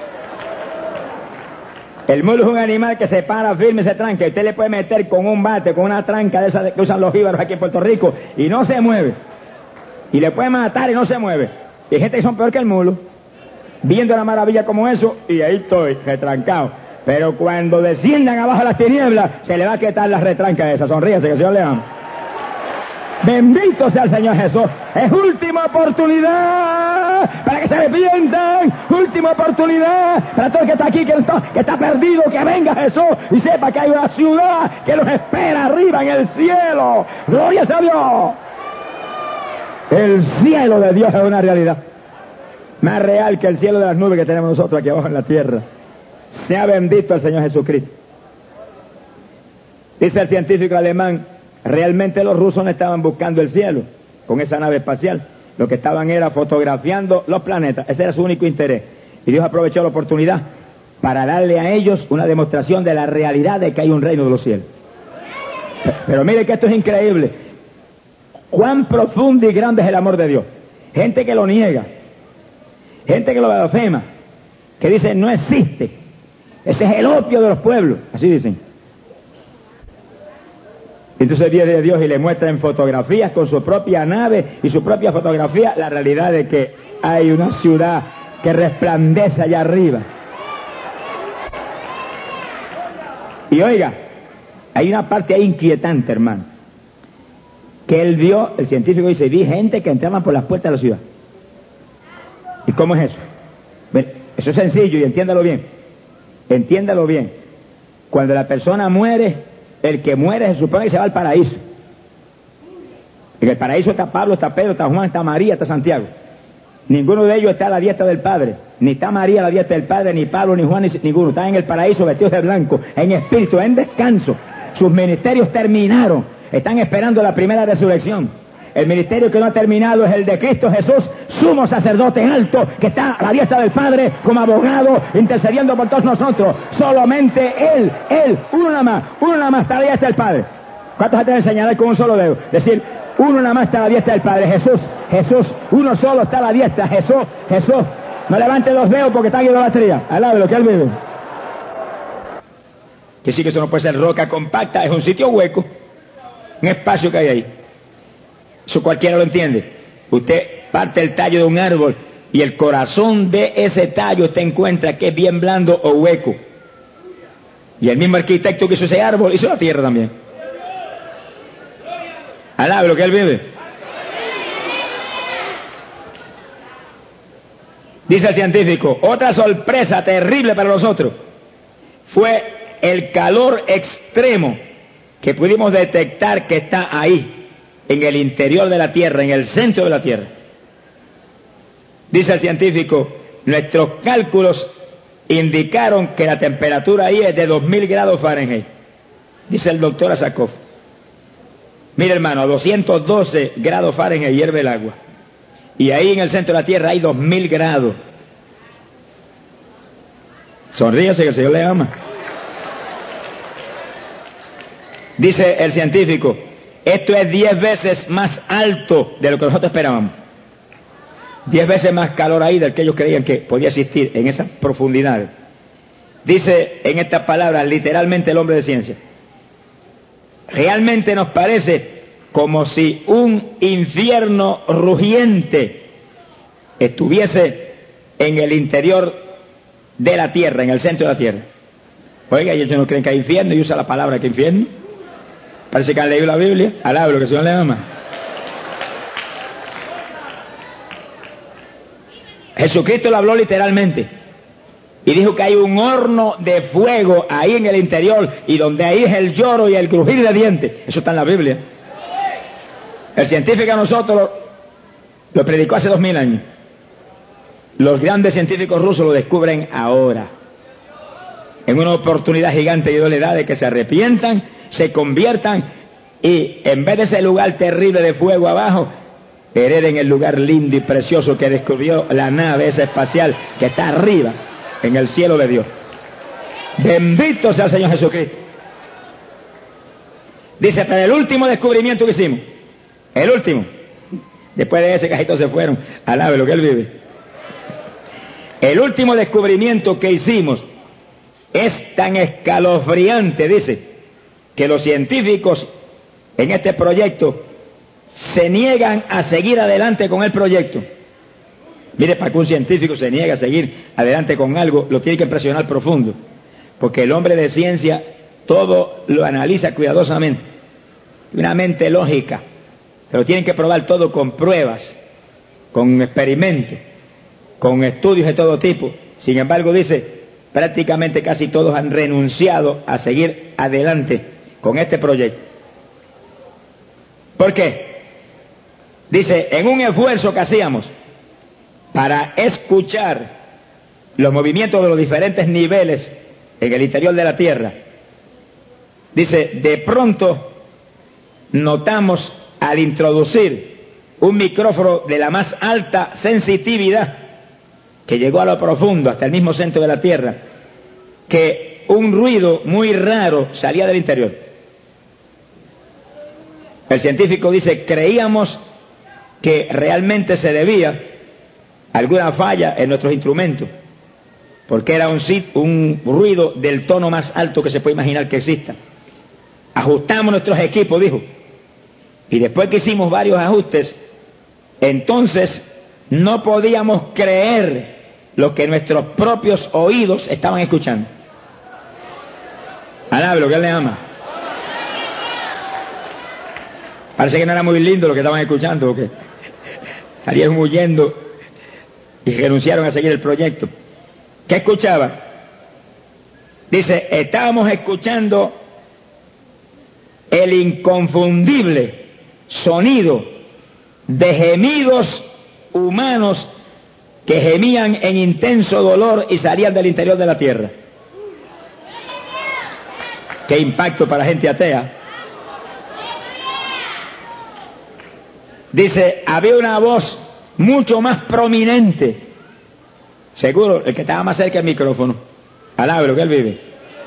El mulo es un animal que se para firme y se tranca. Usted le puede meter con un bate, con una tranca de esas que usan los jíbaros aquí en Puerto Rico, y no se mueve. Y le puede matar y no se mueve. Y hay gente que son peor que el mulo, viendo una maravilla como eso, y ahí estoy, retrancado. Pero cuando desciendan abajo las tinieblas, se le va a quitar las retrancas esas. Sonríase, que el Señor le ama. Bendito sea el Señor Jesús. Es última oportunidad para que se arrepientan. Última oportunidad para todo el que está aquí, que está perdido, que venga Jesús y sepa que hay una ciudad que los espera arriba en el cielo. Gloria a Dios. El cielo de Dios es una realidad más real que el cielo de las nubes que tenemos nosotros aquí abajo en la tierra. Sea bendito el Señor Jesucristo. Dice el científico alemán, realmente los rusos no estaban buscando el cielo con esa nave espacial. Lo que estaban era fotografiando los planetas. Ese era su único interés. Y Dios aprovechó la oportunidad para darle a ellos una demostración de la realidad de que hay un reino de los cielos. Pero mire que esto es increíble. Cuán profundo y grande es el amor de Dios. Gente que lo niega, gente que lo blasfema, que dice no existe. Ese es el opio de los pueblos, así dicen. Entonces viene Dios y le muestra en fotografías con su propia nave y su propia fotografía la realidad de que hay una ciudad que resplandece allá arriba. Y oiga, hay una parte ahí inquietante, hermano, que él vio, el científico dice, vi gente que entraban por las puertas de la ciudad. ¿Y cómo es eso? Bueno, eso es sencillo y entiéndalo bien. Entiéndalo bien. Cuando la persona muere, el que muere se supone que se va al paraíso. En el paraíso está Pablo, está Pedro, está Juan, está María, está Santiago. Ninguno de ellos está a la diestra del Padre. Ni está María a la diestra del Padre, ni Pablo, ni Juan, ni ninguno. Están en el paraíso vestidos de blanco, en espíritu, en descanso. Sus ministerios terminaron. Están esperando la primera resurrección. El ministerio que no ha terminado es el de Cristo Jesús, sumo sacerdote alto, que está a la diestra del Padre como abogado, intercediendo por todos nosotros. Solamente Él, uno nada más está a la diestra del Padre. ¿Cuántos se te señalar con un solo dedo? Decir, uno nada más está a la diestra del Padre. Jesús, uno solo está a la diestra. Jesús. No levante los dedos porque está en idolatría. Al lado de lo que Él vive. Que sí, que eso no puede ser roca compacta, es un sitio hueco, un espacio que hay ahí. Eso cualquiera lo entiende. Usted parte el tallo de un árbol y el corazón de ese tallo usted encuentra que es bien blando o hueco. Y el mismo arquitecto que hizo ese árbol hizo la tierra también. Alabe lo que él vive. Dice el científico, otra sorpresa terrible para nosotros fue el calor extremo que pudimos detectar que está ahí, en el interior de la Tierra, en el centro de la Tierra. Dice el científico, nuestros cálculos indicaron que la temperatura ahí es de 2000 grados Fahrenheit. Dice el doctor Asakov. Mire, hermano, a 212 grados Fahrenheit hierve el agua. Y ahí en el centro de la Tierra hay 2000 grados. Sonríase que el Señor le ama. Dice el científico, esto es 10 veces más alto de lo que nosotros esperábamos. 10 veces más calor ahí del que ellos creían que podía existir en esas profundidades. Dice en estas palabras literalmente el hombre de ciencia. Realmente nos parece como si un infierno rugiente estuviese en el interior de la tierra, en el centro de la tierra. Oiga, ellos no creen que hay infierno y usa la palabra que infierno. Parece que han leído la Biblia. Alaba lo que el Señor le ama. Jesucristo lo habló literalmente y dijo que hay un horno de fuego ahí en el interior y donde ahí es el lloro y el crujir de dientes. Eso está en la Biblia. El científico a nosotros lo predicó hace 2000 años. Los grandes científicos rusos lo descubren ahora, en una oportunidad gigante y Dios le da de que se arrepientan, se conviertan y en vez de ese lugar terrible de fuego abajo, hereden el lugar lindo y precioso que descubrió la nave esa espacial que está arriba en el cielo de Dios. Bendito sea el Señor Jesucristo. Dice, pero el último descubrimiento que hicimos, el último, después de ese cajito se fueron, alabe lo que él vive. El último descubrimiento que hicimos es tan escalofriante, dice, que los científicos en este proyecto se niegan a seguir adelante con el proyecto. Mire, para que un científico se niegue a seguir adelante con algo, lo tiene que presionar profundo, porque el hombre de ciencia todo lo analiza cuidadosamente, una mente lógica, Pero tienen que probar todo con pruebas, con experimentos, con estudios de todo tipo. Sin embargo, dice, prácticamente casi todos han renunciado a seguir adelante con este proyecto. ¿Por qué? Dice, en un esfuerzo que hacíamos para escuchar los movimientos de los diferentes niveles en el interior de la Tierra, dice, de pronto notamos al introducir un micrófono de la más alta sensitividad que llegó a lo profundo, hasta el mismo centro de la Tierra, que un ruido muy raro salía del interior. El científico dice, creíamos que realmente se debía a alguna falla en nuestros instrumentos, porque era un ruido del tono más alto que se puede imaginar que exista. Ajustamos nuestros equipos, dijo, y después que hicimos varios ajustes, entonces no podíamos creer lo que nuestros propios oídos estaban escuchando. Alabe lo que él le ama. Parece que no era muy lindo lo que estaban escuchando, porque salieron huyendo y renunciaron a seguir el proyecto. ¿Qué escuchaba? Dice, estábamos escuchando el inconfundible sonido de gemidos humanos que gemían en intenso dolor y salían del interior de la tierra. Qué impacto para gente atea. Dice, había una voz mucho más prominente. Seguro, el que estaba más cerca del micrófono. Alabe lo que él vive.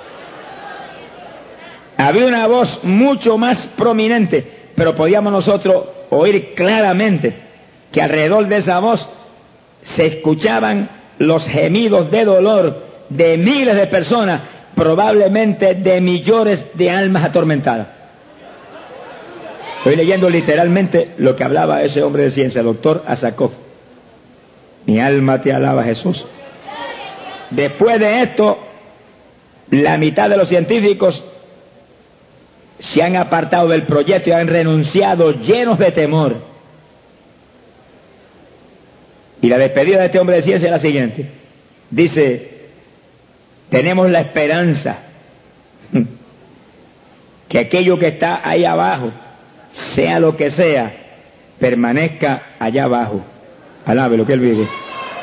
Había una voz mucho más prominente, pero podíamos nosotros oír claramente que alrededor de esa voz se escuchaban los gemidos de dolor de miles de personas, probablemente de millones de almas atormentadas. Estoy leyendo literalmente lo que hablaba ese hombre de ciencia, el doctor Asakov. Mi alma te alaba, Jesús. Después de esto, la mitad de los científicos se han apartado del proyecto y han renunciado llenos de temor. Y la despedida de este hombre de ciencia es la siguiente. Dice, tenemos la esperanza que aquello que está ahí abajo, sea lo que sea, permanezca allá abajo. Alabe lo que él vive.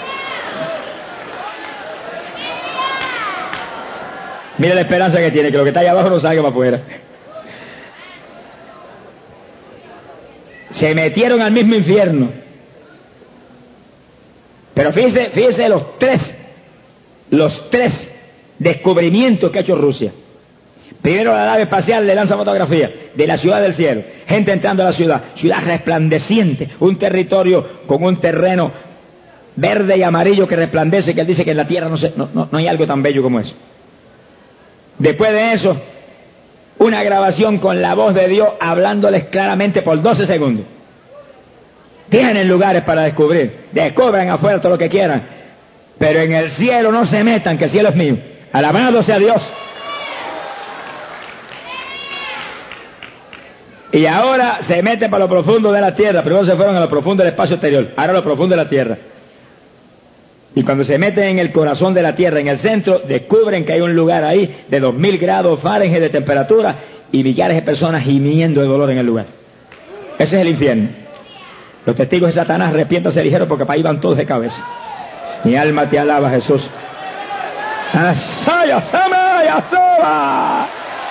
Mira la esperanza que tiene, que lo que está allá abajo no salga para afuera. Se metieron al mismo infierno. Pero fíjese los tres descubrimientos que ha hecho Rusia. Primero, la nave espacial le lanza fotografía de la ciudad del cielo, gente entrando a la ciudad resplandeciente, un territorio con un terreno verde y amarillo que resplandece, que él dice que en la Tierra no hay algo tan bello como eso. Después de eso, una grabación con la voz de Dios hablándoles claramente por 12 segundos. Tienen lugares para descubrir, descubran afuera todo lo que quieran, pero en el cielo no se metan, que el cielo es mío. Alabado sea Dios. Y ahora se meten para lo profundo de la tierra. Primero se fueron a lo profundo del espacio exterior, ahora a lo profundo de la tierra. Y cuando se meten en el corazón de la tierra, en el centro, descubren que hay un lugar ahí de 2000 grados Fahrenheit de temperatura y millares de personas gimiendo de dolor en el lugar. Ese es el infierno. Los testigos de Satanás, arrepiéntanse ligero porque para ahí van todos de cabeza. Mi alma te alaba, Jesús. ¡Asaya, samaya, soba!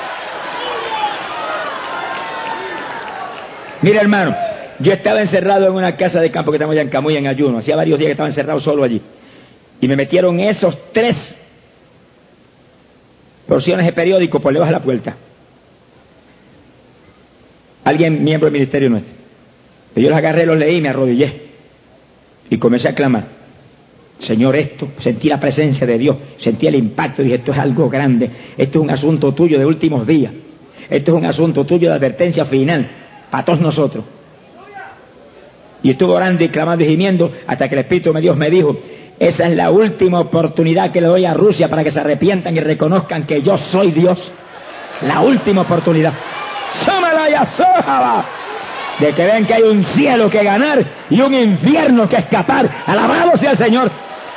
Mira, hermano, yo estaba encerrado en una casa de campo que estamos allá en Camuy, en ayuno. Hacía varios días que estaba encerrado solo allí. Y me metieron esos 3 porciones de periódico por debajo de la puerta. Alguien, miembro del ministerio nuestro. Y yo los agarré, los leí, me arrodillé. Y comencé a clamar. Señor, esto, sentí la presencia de Dios, sentí el impacto. Dije, esto es algo grande. Esto es un asunto tuyo de últimos días. Esto es un asunto tuyo de advertencia final para todos nosotros. Y estuve orando y clamando y gimiendo hasta que el Espíritu de Dios me dijo, esa es la última oportunidad que le doy a Rusia para que se arrepientan y reconozcan que yo soy Dios. La última oportunidad. de que ven que hay un cielo que ganar y un infierno que escapar. Alabado sea el Señor.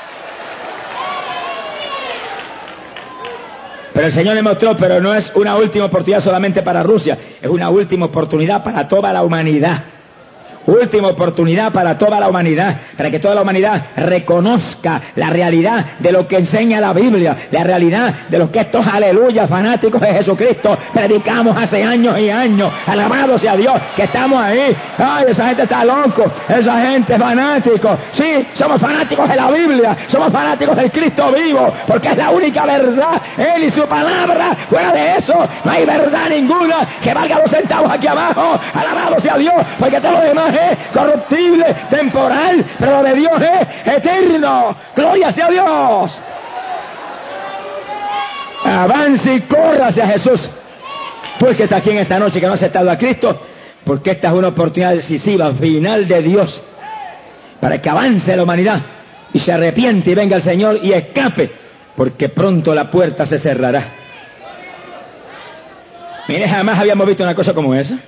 Pero el Señor le mostró, pero no es una última oportunidad solamente para Rusia, es una última oportunidad para toda la humanidad. Última oportunidad para toda la humanidad, para que toda la humanidad reconozca la realidad de lo que enseña la Biblia, la realidad de lo que estos aleluyas fanáticos de Jesucristo predicamos hace años y años. Alabado sea Dios, que estamos ahí. Ay, esa gente está loco, esa gente es fanático. Sí, somos fanáticos de la Biblia, somos fanáticos del Cristo vivo, porque es la única verdad, Él y su palabra. Fuera de eso, no hay verdad ninguna que valga 2 centavos aquí abajo. Alabado sea Dios, porque todo lo demás es corruptible, temporal, pero lo de Dios es eterno. Gloria sea Dios. Avance y corra hacia Jesús. Tú el que está aquí en esta noche que no has aceptado a Cristo, porque esta es una oportunidad decisiva, final de Dios, para que avance la humanidad y se arrepiente y venga el Señor y escape, porque pronto la puerta se cerrará. Mire, jamás habíamos visto una cosa como esa.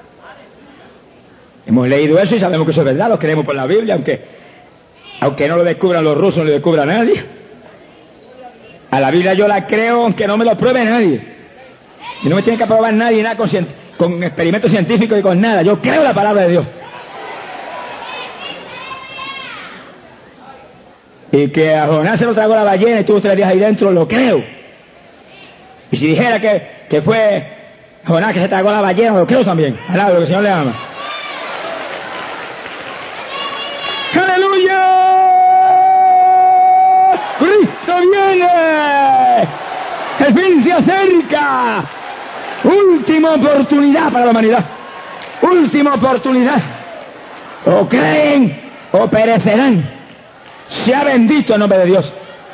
Hemos leído eso y sabemos que eso es verdad, lo creemos por la Biblia, aunque no lo descubran los rusos, no lo descubra nadie. A la Biblia yo la creo aunque no me lo pruebe nadie. Y no me tiene que probar nadie nada con experimentos científicos y con nada. Yo creo la palabra de Dios. Y que a Jonás se lo tragó la ballena y estuvo 3 días ahí dentro, lo creo. Y si dijera que fue Jonás que se tragó la ballena, lo creo también. Alaba lo que el Señor le ama. ¡Aleluya! ¡Cristo viene! ¡El fin se acerca! Última oportunidad para la humanidad. Última oportunidad. O creen o perecerán. Sea bendito el nombre de Dios.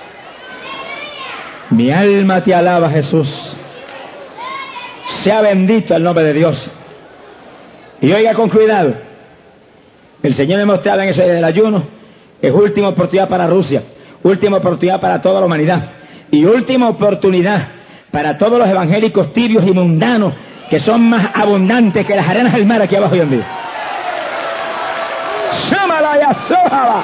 Mi alma te alaba, Jesús. Sea bendito el nombre de Dios. Y oiga con cuidado. El Señor me mostraba en eso del ayuno. Es última oportunidad para Rusia. Última oportunidad para toda la humanidad. Y última oportunidad para todos los evangélicos tibios y mundanos que son más abundantes que las arenas del mar aquí abajo hoy en día. ¡Shámala y asójala!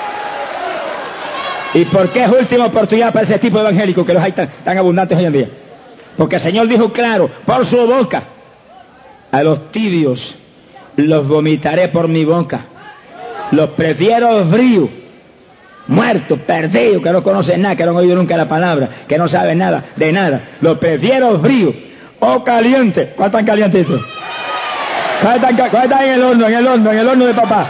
¿Y por qué es última oportunidad para ese tipo de evangélicos que los hay tan abundantes hoy en día? Porque el Señor dijo claro, por su boca, a los tibios los vomitaré por mi boca. Los prefiero fríos, muertos, perdidos, que no conocen nada, que no han oído nunca la palabra, que no saben nada, de nada. Los prefiero fríos o calientes. ¿Cuál están calientitos? ¿Cuál está en el horno de papá?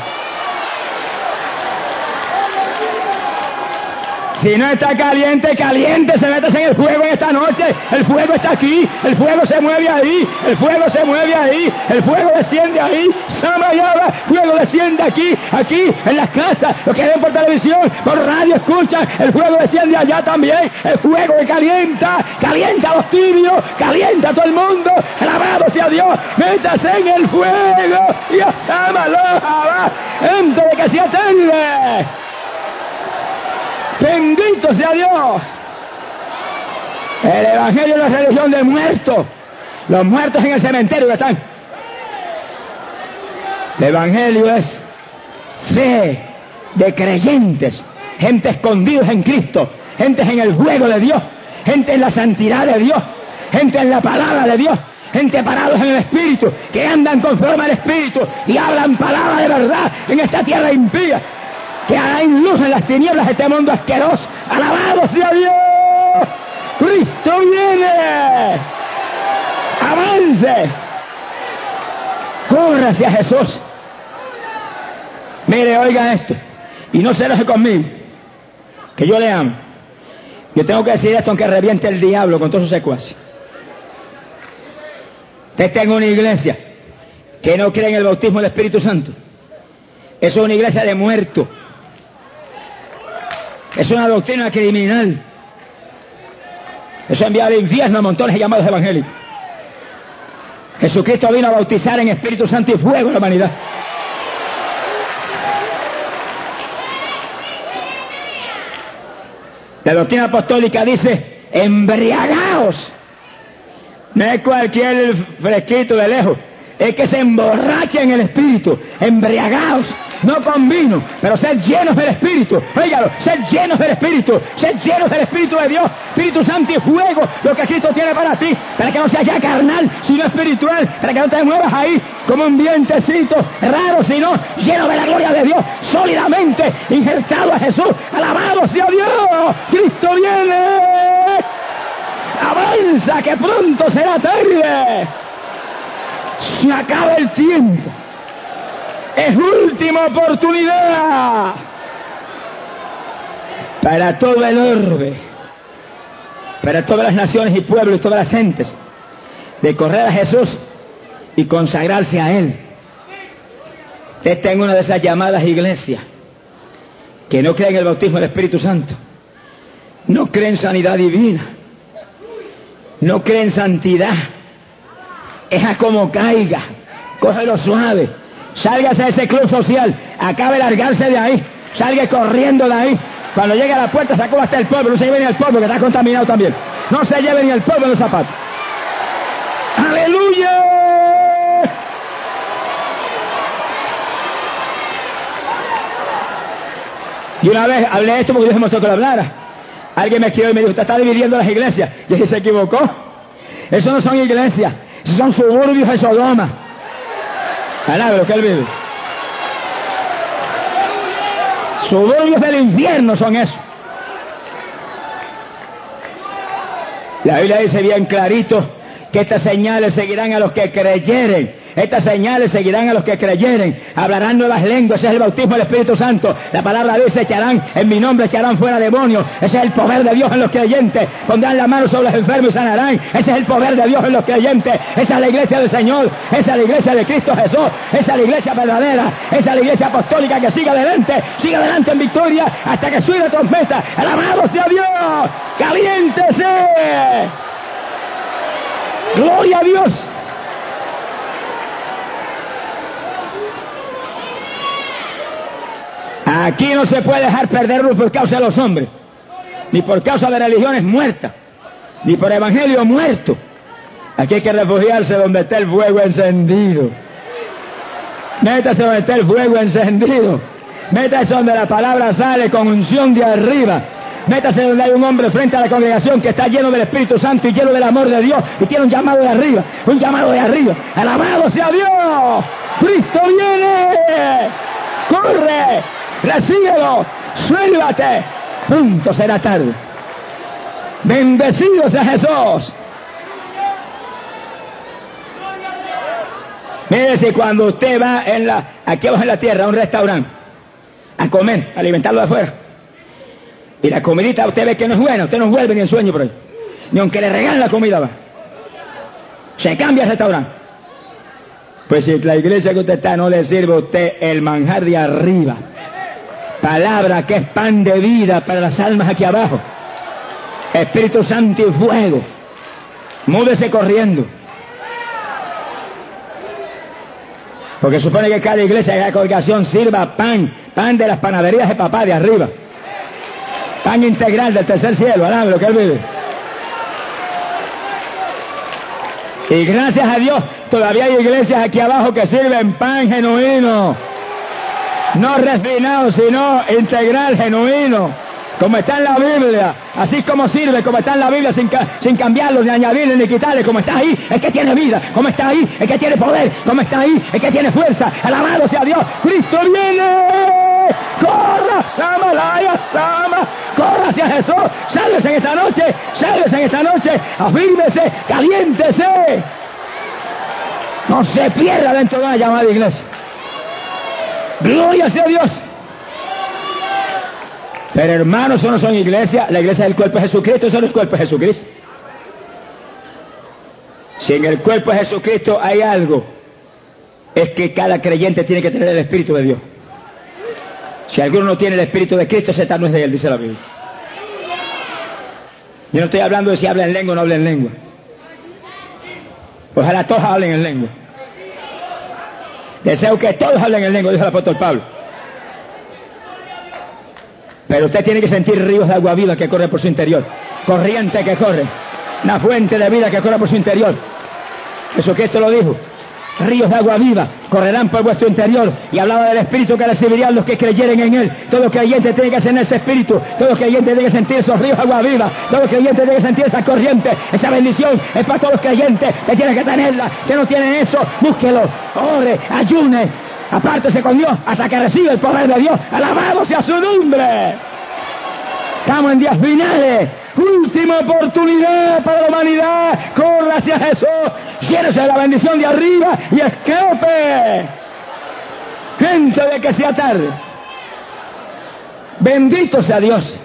Si no está caliente, caliente, se metes en el fuego en esta noche. El fuego está aquí, el fuego se mueve ahí, el fuego se mueve ahí, el fuego desciende ahí. Samayaba, fuego desciende aquí, en las casas. Los que ven por televisión, por radio escuchan, el fuego desciende allá también. El fuego que calienta a los tibios, calienta a todo el mundo. Alabado sea Dios, métase en el fuego y asámalo, antes de que se atende. Bendito sea Dios. El evangelio es la religión de muertos. Los muertos en el cementerio que están. El evangelio es fe de creyentes, gente escondidos en Cristo, gente en el fuego de Dios, gente en la santidad de Dios, gente en la palabra de Dios, gente parados en el Espíritu, que andan conforme al Espíritu y hablan palabra de verdad en esta tierra impía, que hará luz en las tinieblas de este mundo asqueroso. ¡Alabado sea Dios! ¡Cristo viene! ¡Avance! ¡Corre hacia Jesús! Mire, oiga esto, y no se enoje conmigo, que yo le amo. Yo tengo que decir esto aunque reviente el diablo con todos sus secuaces. Usted está en una iglesia que no cree en el bautismo del Espíritu Santo. Eso es una iglesia de muertos. Es una doctrina criminal. Eso envía al infierno a montones de llamados evangélicos. Jesucristo vino a bautizar en Espíritu Santo y fuego a la humanidad. La doctrina apostólica dice, embriagaos. No es cualquier fresquito de lejos. es que se emborrachen en el Espíritu, embriagados, no con vino, pero ser llenos del Espíritu. Óigalo, ser llenos del Espíritu, ser llenos del Espíritu de Dios, Espíritu Santo y fuego, lo que Cristo tiene para ti, para que no seas ya carnal, sino espiritual, para que no te muevas ahí como un vientecito raro, sino lleno de la gloria de Dios, sólidamente injertado a Jesús. Alabado sea Dios, Cristo viene. Avanza, que pronto será tarde. Se acaba el tiempo. Es última oportunidad para todo el orbe, para todas las naciones y pueblos y todas las gentes, de correr a Jesús y consagrarse a Él. Esta es una de esas llamadas iglesias que no creen en el bautismo del Espíritu Santo, no creen en sanidad divina, no creen en santidad. Es a como caiga, cógelo suave, sálgase de ese club social, acabe de largarse de ahí, salga corriendo de ahí. Cuando llegue a la puerta sacó hasta el polvo, no se lleve ni el polvo que está contaminado también, no se lleve ni el polvo en los zapatos. ¡Aleluya! Y una vez hablé esto porque Dios me mostró que lo hablara. Alguien me escribió y me dijo, usted está dividiendo las iglesias. Yo dije, se equivocó. Eso no son iglesias, esos son suburbios de Sodoma. Alabe lo que él vive. Suburbios del infierno son esos. La Biblia dice bien clarito que estas señales seguirán a los que creyeren. Estas señales seguirán a los que creyeren. Hablarán nuevas lenguas. Ese es el bautismo del Espíritu Santo. La palabra dice, echarán en mi nombre, echarán fuera demonios. Ese es el poder de Dios en los creyentes. Pondrán la mano sobre los enfermos y sanarán. Ese es el poder de Dios en los creyentes. Esa es la iglesia del Señor. Esa es la iglesia de Cristo Jesús. Esa es la iglesia verdadera. Esa es la iglesia apostólica que sigue adelante en victoria hasta que suene la trompeta. Alabado sea Dios. Caliéntese. Gloria a Dios. Aquí no se puede dejar perder luz por causa de los hombres, ni por causa de religiones muertas, ni por evangelio muerto. Aquí hay que refugiarse donde esté el fuego encendido. Métase donde esté el fuego encendido. Métase donde la palabra sale con unción de arriba. Métase donde hay un hombre frente a la congregación que está lleno del Espíritu Santo y lleno del amor de Dios y tiene un llamado de arriba, un llamado de arriba. Alabado sea Dios. Cristo viene. Corre. Recíbelo, suélvate, pronto será tarde. Bendecido sea Jesús. Mire, si cuando usted va aquí abajo en la tierra a un restaurante a comer, a alimentarlo de afuera, y la comidita usted ve que no es buena, usted no vuelve ni en sueño por ahí, ni aunque le regalen la comida va, se cambia el restaurante. Pues si la iglesia que usted está no le sirve a usted el manjar de arriba, palabra que es pan de vida para las almas aquí abajo, Espíritu Santo y fuego, múdese corriendo, porque supone que cada iglesia, cada congregación sirva pan de las panaderías de papá de arriba, pan integral del tercer cielo. Alabe lo que él vive. Y gracias a Dios todavía hay iglesias aquí abajo que sirven pan genuino, no refinado, sino integral, genuino, como está en la Biblia, así como sirve, como está en la Biblia, sin cambiarlo, ni añadirle, ni quitarle. Como está ahí, es que tiene vida. Como está ahí, es que tiene poder. Como está ahí, es que tiene fuerza. Alabado sea Dios. Cristo viene. Corra, Samalaya, Sama. Corra hacia Jesús. Sálvese en esta noche. Sálvese en esta noche. Afírmese, caliéntese. No se pierda dentro de una llamada iglesia. Gloria sea Dios. Pero hermanos, eso no son iglesias. La iglesia del cuerpo de Jesucristo, eso no es el cuerpo de Jesucristo. Si en el cuerpo de Jesucristo hay algo, es que cada creyente tiene que tener el Espíritu de Dios. Si alguno no tiene el Espíritu de Cristo, ese tal no es de él, dice la Biblia. Yo no estoy hablando de si habla en lengua o no habla en lengua. Ojalá todos hablen en lengua. Deseo que todos hablen en lengua, dijo el apóstol Pablo. Pero usted tiene que sentir ríos de agua viva que corren por su interior, corriente que corre, una fuente de vida que corre por su interior. Jesucristo lo dijo. ríos de agua viva correrán por vuestro interior. Y hablaba del Espíritu que recibirían los que creyeren en Él. Todo creyente tiene que tener ese Espíritu. Todo creyente tiene que sentir esos ríos de agua viva. Todo creyente tiene que sentir esa corriente. Esa bendición es para todos los creyentes que tienen que tenerla. Que no tienen eso, búsquelo, ore, ayune, apártese con Dios hasta que reciba el poder de Dios. Alabado sea su nombre. Estamos en días finales. Última oportunidad para la humanidad. Corra hacia Jesús. Llénese de la bendición de arriba y escape. Gente de que sea tarde. Bendito sea Dios.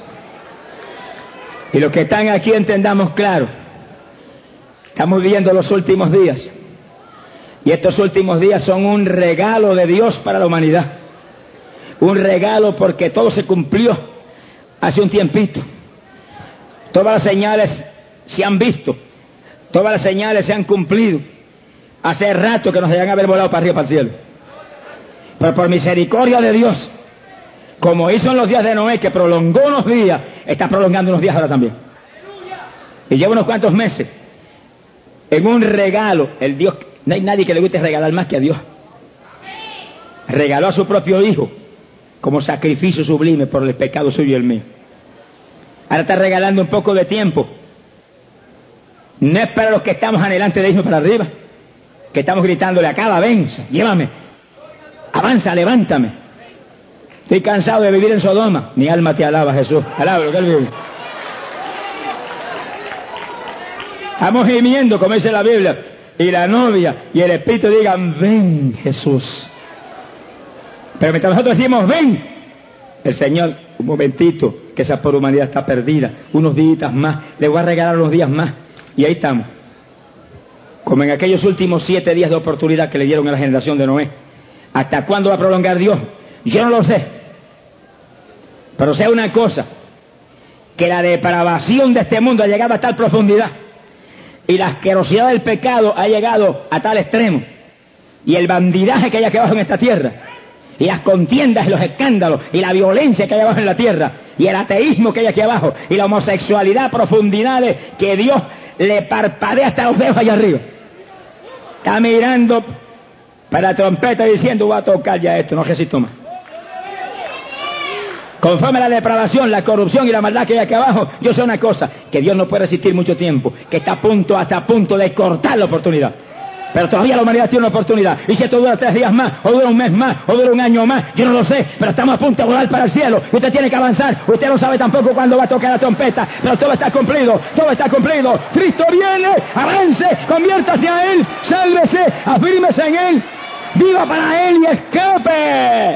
Y los que están aquí entendamos claro. Estamos viviendo los últimos días. Y estos últimos días son un regalo de Dios para la humanidad. Un regalo porque todo se cumplió hace un tiempito. Todas las señales se han visto. Todas las señales se han cumplido. Hace rato que nos debían haber volado para arriba, para el cielo. Pero por misericordia de Dios, como hizo en los días de Noé, que prolongó unos días, está prolongando unos días ahora también. Y lleva unos cuantos meses. En un regalo, el Dios, no hay nadie que le guste regalar más que a Dios. Regaló a su propio Hijo como sacrificio sublime por el pecado suyo y el mío. Ahora está regalando un poco de tiempo. No es para los que estamos anhelantes de irnos para arriba, que estamos gritándole: acaba, ven, llévame, avanza, levántame. Estoy cansado de vivir en Sodoma. Mi alma te alaba, Jesús. Alaba lo que Él vive. Estamos gimiendo, como dice la Biblia, y la novia y el Espíritu digan: ven, Jesús. Pero mientras nosotros decimos: ven, el Señor, un momentito, que esa pobre humanidad está perdida, unos días más, le voy a regalar unos días más. Y ahí estamos, como en aquellos últimos 7 días de oportunidad que le dieron a la generación de Noé. ¿Hasta cuándo va a prolongar Dios? Yo no lo sé. Pero sé una cosa, que la depravación de este mundo ha llegado a tal profundidad, y la asquerosidad del pecado ha llegado a tal extremo, y el bandidaje que hay aquí abajo en esta tierra, y las contiendas y los escándalos, y la violencia que hay abajo en la tierra, y el ateísmo que hay aquí abajo, y la homosexualidad a profundidades que Dios le parpadea hasta los dedos allá arriba. Está mirando para la trompeta diciendo: voy a tocar ya esto, no resisto más. Conforme a la depravación, la corrupción y la maldad que hay aquí abajo, yo sé una cosa, que Dios no puede resistir mucho tiempo, que está hasta a punto de cortar la oportunidad. Pero todavía la humanidad tiene una oportunidad. Y si esto dura 3 días más, o dura un mes más, o dura un año más, yo no lo sé, pero estamos a punto de volar para el cielo. Usted tiene que avanzar. Usted no sabe tampoco cuándo va a tocar la trompeta, pero todo está cumplido, todo está cumplido. Cristo viene, avance, conviértase a Él, sálvese, afírmese en Él, viva para Él y escape.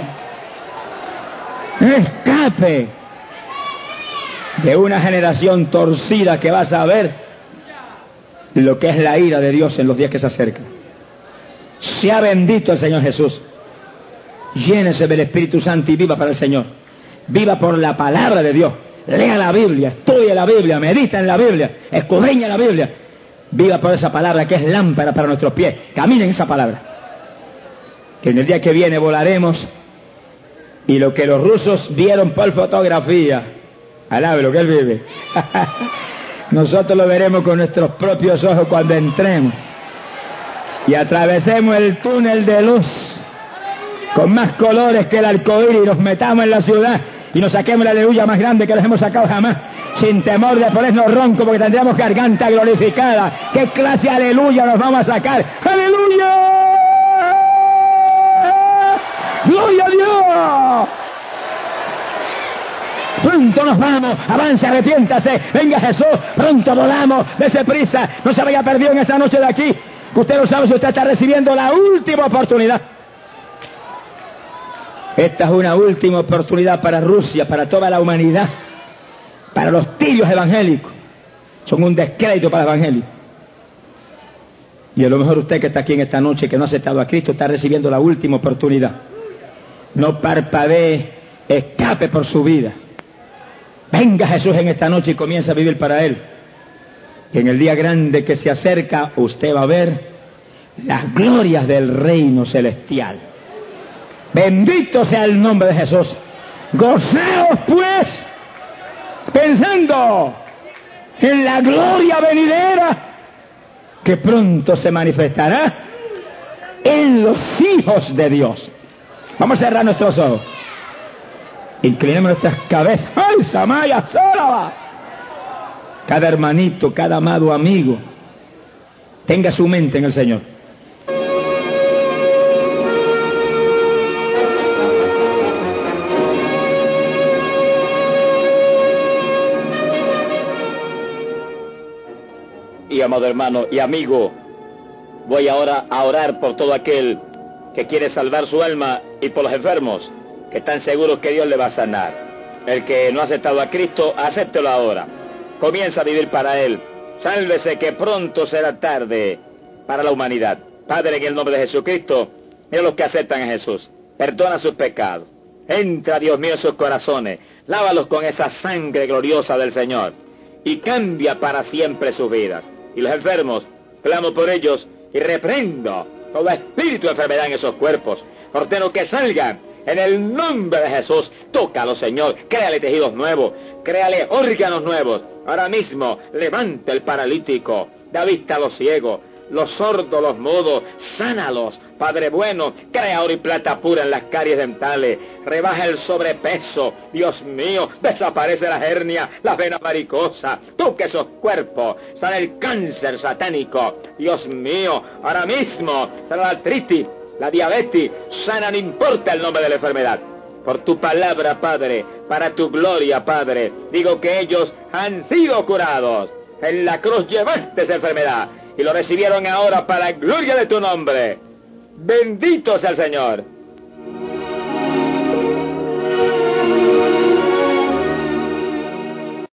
Escape de una generación torcida que va a saber lo que es la ira de Dios en los días que se acercan. Sea bendito el Señor Jesús. Llénese del Espíritu Santo y viva para el Señor. Viva por la palabra de Dios. Lea la Biblia, estudie la Biblia, medita en la Biblia, escudriña la Biblia. Viva por esa palabra que es lámpara para nuestros pies. Caminen esa palabra. Que en el día que viene volaremos, y lo que los rusos vieron por fotografía, alabe lo que Él vive. Nosotros lo veremos con nuestros propios ojos cuando entremos y atravesemos el túnel de luz con más colores que el arcoíris y nos metamos en la ciudad y nos saquemos la aleluya más grande que les hemos sacado jamás, sin temor de ponernos ronco porque tendríamos garganta glorificada. ¿Qué clase de aleluya nos vamos a sacar? ¡Aleluya! ¡Gloria a Dios! Pronto nos vamos, avance, arrepiéntase, venga Jesús, pronto volamos, dése prisa, no se vaya perdido en esta noche de aquí, que usted no sabe si usted está recibiendo la última oportunidad. Esta es una última oportunidad para Rusia, para toda la humanidad, para los tibios evangélicos. Son un descrédito para el evangelio. Y a lo mejor usted que está aquí en esta noche, que no ha aceptado a Cristo, está recibiendo la última oportunidad. No parpadee, escape por su vida. Venga Jesús en esta noche y comienza a vivir para Él. Y en el día grande que se acerca, usted va a ver las glorias del reino celestial. Bendito sea el nombre de Jesús. Gozaos pues, pensando en la gloria venidera que pronto se manifestará en los hijos de Dios. Vamos a cerrar nuestros ojos. Inclinemos nuestras cabezas. ¡Ay, Samaya, Sólava! Cada hermanito, cada amado amigo, tenga su mente en el Señor. Y amado hermano y amigo, voy ahora a orar por todo aquel que quiere salvar su alma y por los enfermos que están seguros que Dios le va a sanar. El que no ha aceptado a Cristo, acéptelo ahora. Comienza a vivir para Él. Sálvese que pronto será tarde para la humanidad. Padre, en el nombre de Jesucristo, mira los que aceptan a Jesús. Perdona sus pecados. Entra, Dios mío, en sus corazones. Lávalos con esa sangre gloriosa del Señor. Y cambia para siempre sus vidas. Y los enfermos, clamo por ellos y reprendo todo espíritu de enfermedad en esos cuerpos. Ordeno que salgan en el nombre de Jesús. Tócalo, Señor. Créale tejidos nuevos. Créale órganos nuevos. Ahora mismo, levanta el paralítico. Da vista a los ciegos, los sordos, los mudos. Sánalos, Padre bueno. Crea oro y plata pura en las caries dentales. Rebaja el sobrepeso. Dios mío, desaparece la hernia, la vena varicosa. Toca esos cuerpos. Sana el cáncer satánico. Dios mío, ahora mismo, sana la artritis, la diabetes. Sana, no importa el nombre de la enfermedad. Por tu palabra, Padre, para tu gloria, Padre, digo que ellos han sido curados. En la cruz llevaste esa enfermedad y lo recibieron ahora para la gloria de tu nombre. Bendito sea el Señor.